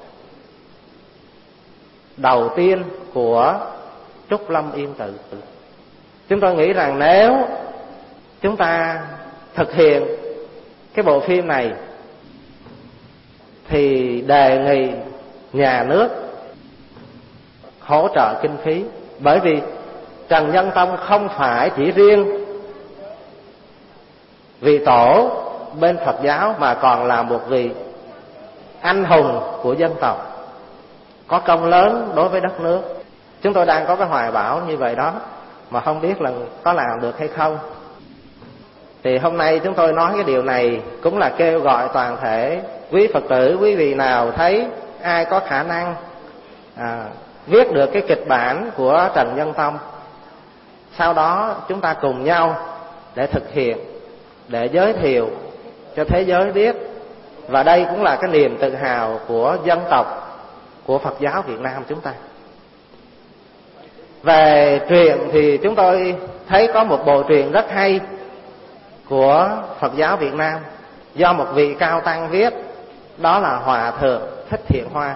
đầu tiên của Trúc Lâm Yên Tự. Chúng tôi nghĩ rằng nếu chúng ta thực hiện cái bộ phim này thì đề nghị nhà nước hỗ trợ kinh phí. Bởi vì Trần Nhân Tông không phải chỉ riêng vị tổ bên Phật giáo, mà còn là một vị anh hùng của dân tộc, có công lớn đối với đất nước. Chúng tôi đang có cái hoài bão như vậy đó, mà không biết là có làm được hay không. Thì hôm nay chúng tôi nói cái điều này cũng là kêu gọi toàn thể quý Phật tử, quý vị nào thấy ai có khả năng viết được cái kịch bản của Trần Nhân Tông, sau đó chúng ta cùng nhau để thực hiện để giới thiệu cho thế giới biết. Và đây cũng là cái niềm tự hào của dân tộc, của Phật giáo Việt Nam chúng ta. Về truyện thì chúng tôi thấy có một bộ truyện rất hay của Phật giáo Việt Nam do một vị cao tăng viết, đó là Hòa Thượng Thích Thiện Hoa.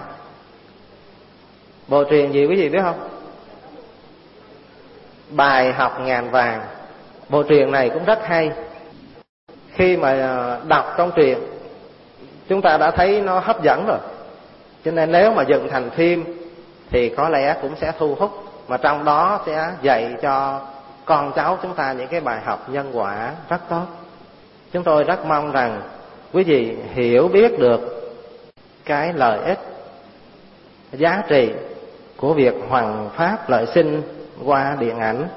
Bộ truyện gì quý vị biết không? Bài học ngàn vàng. Bộ truyện này cũng rất hay. Khi mà đọc trong truyện, chúng ta đã thấy nó hấp dẫn rồi. Cho nên nếu mà dựng thành phim thì có lẽ cũng sẽ thu hút, mà trong đó sẽ dạy cho con cháu chúng ta những cái bài học nhân quả rất tốt. Chúng tôi rất mong rằng quý vị hiểu biết được cái lợi ích, giá trị của việc hoằng pháp lợi sinh qua điện ảnh.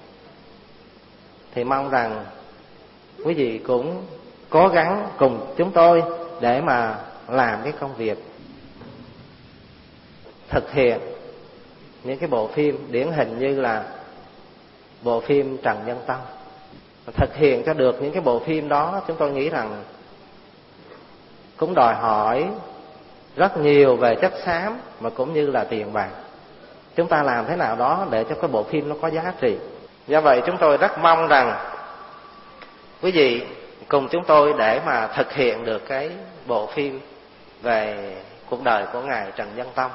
Thì mong rằng quý vị cũng cố gắng cùng chúng tôi để mà làm cái công việc thực hiện những cái bộ phim điển hình như là bộ phim Trần Nhân Tông. Thực hiện cho được những cái bộ phim đó, chúng tôi nghĩ rằng cũng đòi hỏi rất nhiều về chất xám mà cũng như là tiền bạc. Chúng ta làm thế nào đó để cho cái bộ phim nó có giá trị. Do vậy chúng tôi rất mong rằng quý vị cùng chúng tôi để mà thực hiện được cái bộ phim về cuộc đời của Ngài Trần Nhân Tông.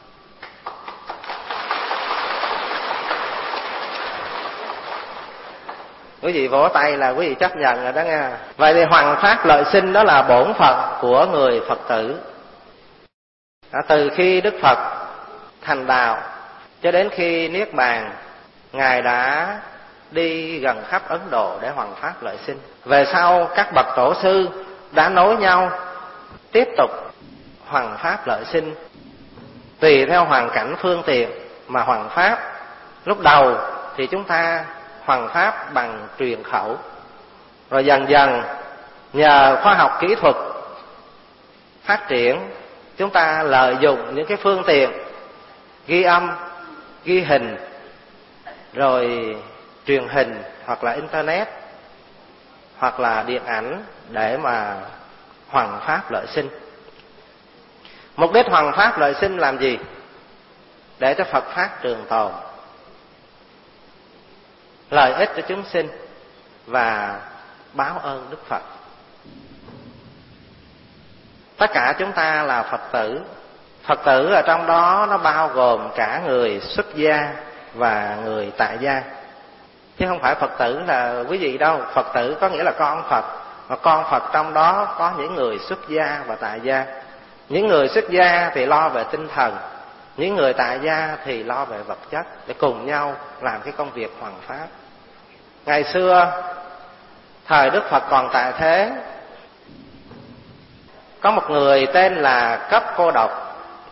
Quý vị vỗ tay là quý vị chấp nhận rồi đó nha. Vậy thì hoằng pháp lợi sinh đó là bổn phận của người Phật tử. Từ khi Đức Phật thành đạo cho đến khi niết bàn, Ngài đã đi gần khắp Ấn Độ để hoằng pháp lợi sinh. Về sau các bậc tổ sư đã nối nhau tiếp tục hoằng pháp lợi sinh, tùy theo hoàn cảnh phương tiện mà hoằng pháp. Lúc đầu thì chúng ta hoằng pháp bằng truyền khẩu, rồi dần dần nhờ khoa học kỹ thuật phát triển, chúng ta lợi dụng những cái phương tiện ghi âm, ghi hình, rồi truyền hình hoặc là internet hoặc là điện ảnh để mà hoằng pháp lợi sinh. Mục đích hoằng pháp lợi sinh làm gì? Để cho Phật pháp trường tồn, lợi ích cho chúng sinh và báo ơn Đức Phật. Tất cả chúng ta là Phật tử. Phật tử ở trong đó nó bao gồm cả người xuất gia và người tại gia, chứ không phải Phật tử là quý vị đâu. Phật tử có nghĩa là con Phật, và con Phật trong đó có những người xuất gia và tại gia. Những người xuất gia thì lo về tinh thần, những người tại gia thì lo về vật chất, để cùng nhau làm cái công việc hoằng pháp. Ngày xưa thời Đức Phật còn tại thế, có một người tên là Cấp Cô Độc.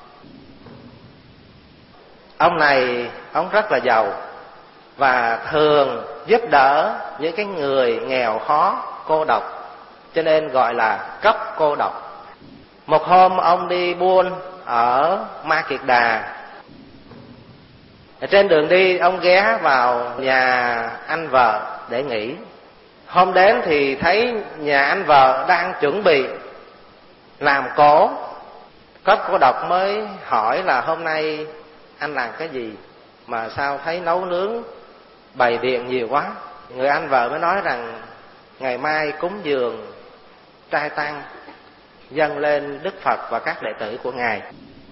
Ông này ông rất là giàu và thường giúp đỡ những cái người nghèo khó, cô độc, cho nên gọi là Cấp Cô Độc. Một hôm ông đi buôn ở Ma Kiệt Đà. Trên đường đi ông ghé vào nhà anh vợ để nghỉ. Hôm đến thì thấy nhà anh vợ đang chuẩn bị làm cỗ. Cấp Cô Độc mới hỏi là hôm nay anh làm cái gì mà sao thấy nấu nướng bày biện nhiều quá. Người anh vợ mới nói rằng ngày mai cúng dường trai tăng dâng lên Đức Phật và các đệ tử của Ngài.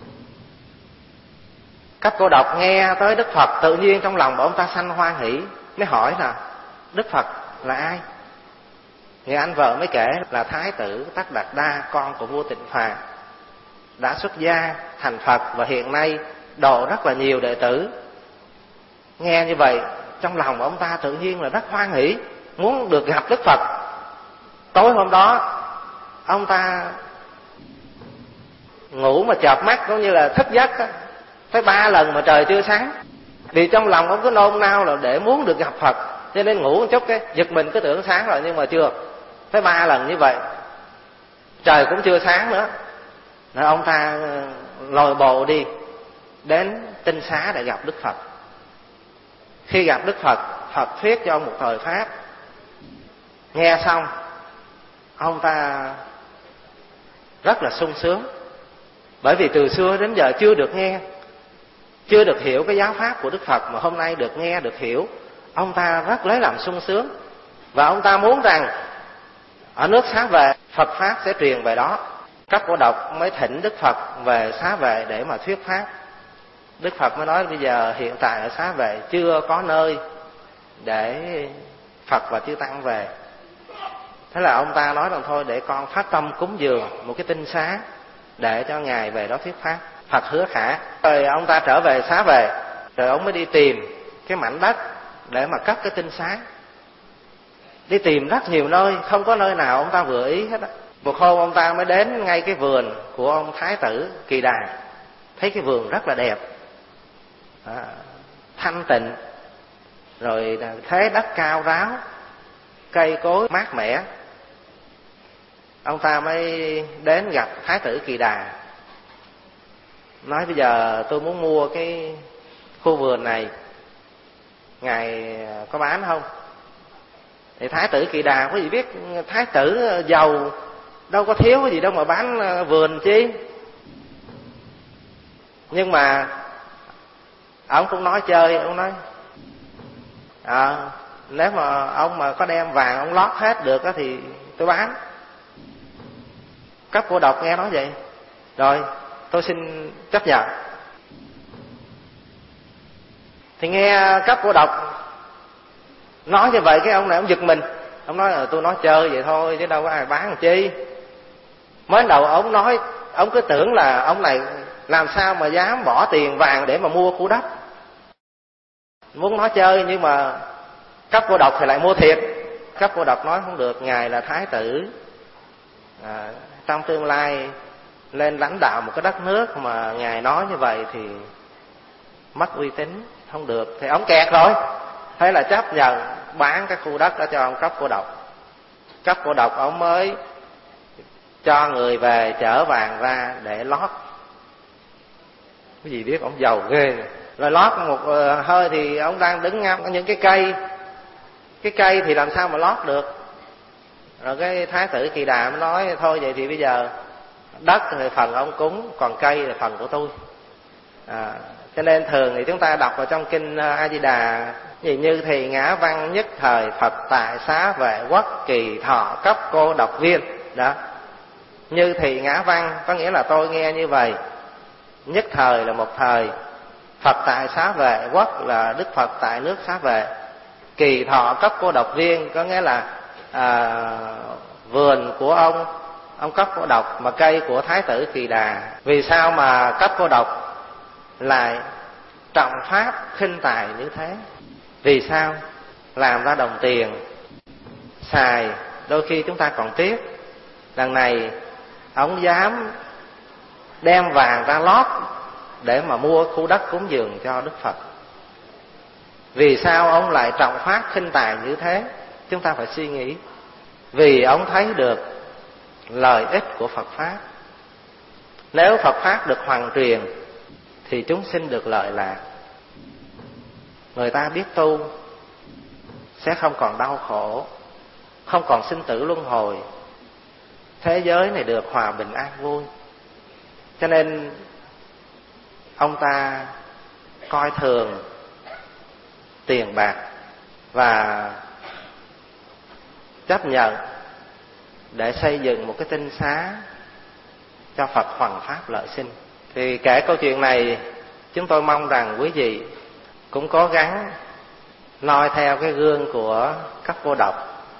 Cấp Cô Độc nghe tới Đức Phật, tự nhiên trong lòng ông ta sanh hoan hỷ, mới hỏi là Đức Phật là ai? Người anh vợ mới kể là Thái tử Tất Đạt Đa, con của vua Tịnh Phạn, đã xuất gia thành Phật và hiện nay độ rất là nhiều đệ tử. Nghe như vậy trong lòng ông ta tự nhiên là rất hoan hỷ, muốn được gặp Đức Phật. Tối hôm đó ông ta ngủ mà chợp mắt, cũng như là thức giấc á, tới 3 lần mà trời chưa sáng. Vì trong lòng ông cứ nôn nao là để muốn được gặp Phật, cho nên ngủ một chút cái giật mình cứ tưởng sáng rồi, nhưng mà chưa. Tới 3 lần như vậy, trời cũng chưa sáng nữa. Rồi ông ta lội bộ đi đến Tinh Xá để gặp Đức Phật. Khi gặp Đức Phật, Phật thuyết cho ông một thời pháp. Nghe xong ông ta rất là sung sướng, bởi vì từ xưa đến giờ chưa được nghe, chưa được hiểu cái giáo pháp của Đức Phật, mà hôm nay được nghe, được hiểu, ông ta rất lấy làm sung sướng. Và ông ta muốn rằng ở nước Xá Vệ Phật pháp sẽ truyền về đó. Cấp Cô Độc mới thỉnh Đức Phật về Xá Vệ để mà thuyết pháp. Đức Phật mới nói bây giờ hiện tại ở Xá Vệ chưa có nơi để Phật và chư tăng về. Thế là ông ta nói rằng thôi để con phát tâm cúng dường một cái tinh xá để cho ngài về đó thuyết pháp. Phật hứa khả. Rồi ông ta trở về Xá Vệ, rồi ông mới đi tìm cái mảnh đất để mà cất cái tinh xá. Đi tìm rất nhiều nơi, không có nơi nào ông ta vừa ý hết á. Một hôm ông ta mới đến ngay cái vườn của ông Thái tử Kỳ Đà. Thấy cái vườn rất là đẹp, thanh tịnh, rồi thế đất cao ráo, cây cối mát mẻ. Ông ta mới đến gặp Thái tử Kỳ Đà, nói bây giờ tôi muốn mua cái khu vườn này, ngài có bán không? Thì Thái tử Kỳ Đà có gì biết, thái tử giàu đâu có thiếu cái gì đâu mà bán vườn chi. Nhưng mà ông cũng nói chơi, ông nói nếu mà ông mà có đem vàng ông lót hết được đó thì tôi bán. Cấp Cô Độc nghe nói vậy, rồi tôi xin chấp nhận. Thì nghe Cấp Cô Độc nói như vậy, cái ông này ông giật mình. Ông nói là tôi nói chơi vậy thôi chứ đâu có ai bán làm chi. Mới đầu ông nói, ông cứ tưởng là ông này làm sao mà dám bỏ tiền vàng để mà mua khu đất. Muốn nói chơi nhưng mà Cấp Cô Độc thì lại mua thiệt. Cấp Cô Độc nói không được, ngài là thái tử, trong tương lai lên lãnh đạo một cái đất nước mà ngài nói như vậy thì mất uy tín, không được. Thì ông kẹt rồi, thế là chấp nhận bán cái khu đất đó cho ông Cấp Cô Độc. Cấp Cô Độc ông mới cho người về chở vàng ra để lót. Cái gì biết ông giàu ghê. Rồi lót một hơi thì ông đang đứng ngắm những cái cây. Cái cây thì làm sao mà lót được. Rồi cái Thái tử Kỳ Đà mới nói thôi vậy thì bây giờ đất thì phần ông cúng, còn cây là phần của tôi. Cho nên thường thì chúng ta đọc vào trong kinh A Di Đà gì như thì ngã văn nhất thời Phật tại Xá Vệ quốc Kỳ Thọ Cấp Cô Độc viên. Đó, như thì ngã văn có nghĩa là tôi nghe như vậy. Nhất thời là một thời, Phật tại Xá Vệ quốc là Đức Phật tại nước Xá Vệ. Kỳ Thọ Cấp Cô Độc viên có nghĩa là vườn của ông Cấp Cô Độc, mà cây của Thái tử Kỳ Đà. Vì sao mà Cấp Cô Độc lại trọng pháp khinh tài như thế? Vì sao? Làm ra đồng tiền xài đôi khi chúng ta còn tiếc. Lần này ông dám đem vàng ra lót để mà mua khu đất cúng dường cho Đức Phật. Vì sao ông lại trọng pháp khinh tài như thế? Chúng ta phải suy nghĩ. Vì ông thấy được lợi ích của Phật pháp. Nếu Phật pháp được hoàn truyền thì chúng sinh được lợi lạc. Người ta biết tu sẽ không còn đau khổ, không còn sinh tử luân hồi, thế giới này được hòa bình an vui. Cho nên ông ta coi thường tiền bạc và chấp nhận để xây dựng một cái tinh xá cho Phật hoằng pháp lợi sinh. Thì kể câu chuyện này, chúng tôi mong rằng quý vị cũng cố gắng noi theo cái gương của Cấp Cô Độc.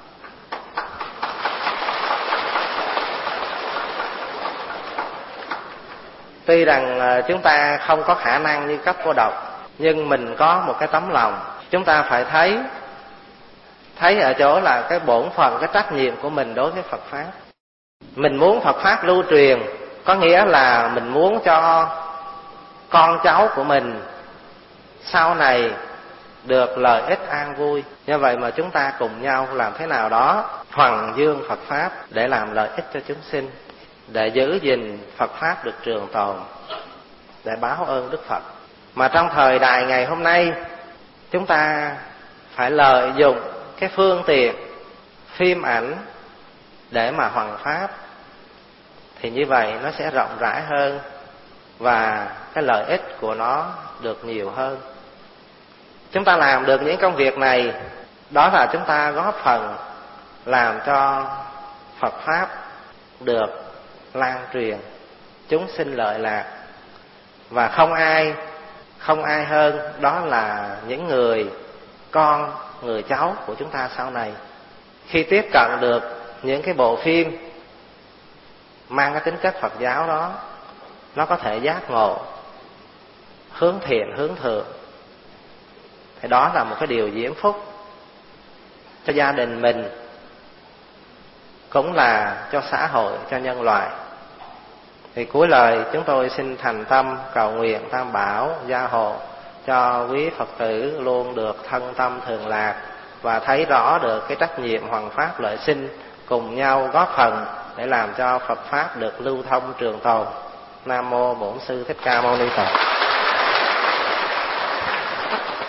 Tuy rằng chúng ta không có khả năng như Cấp Cô Độc, nhưng mình có một cái tấm lòng. Chúng ta phải thấy ở chỗ là cái bổn phận, cái trách nhiệm của mình đối với Phật pháp. Mình muốn Phật pháp lưu truyền, có nghĩa là mình muốn cho con cháu của mình sau này được lợi ích an vui. Như vậy mà chúng ta cùng nhau làm thế nào đó hoằng dương Phật pháp để làm lợi ích cho chúng sinh, để giữ gìn Phật pháp được trường tồn, để báo ơn Đức Phật. Mà trong thời đại ngày hôm nay, chúng ta phải lợi dụng cái phương tiện phim ảnh, để mà hoằng pháp, thì như vậy nó sẽ rộng rãi hơn và cái lợi ích của nó được nhiều hơn. Chúng ta làm được những công việc này, đó là chúng ta góp phần làm cho Phật Pháp được lan truyền, chúng sinh lợi lạc. Và không ai hơn đó là những người con, người cháu của chúng ta sau này. Khi tiếp cận được những cái bộ phim mang cái tính chất Phật giáo đó, nó có thể giác ngộ, hướng thiện, hướng thượng, thì đó là một cái điều diễm phúc cho gia đình mình, cũng là cho xã hội, cho nhân loại. Thì cuối lời chúng tôi xin thành tâm cầu nguyện Tam Bảo gia hộ cho quý Phật tử luôn được thân tâm thường lạc và thấy rõ được cái trách nhiệm hoằng pháp lợi sinh, cùng nhau góp phần để làm cho Phật Pháp được lưu thông trường tồn. Nam Mô Bổn Sư Thích Ca Mâu Ni Phật.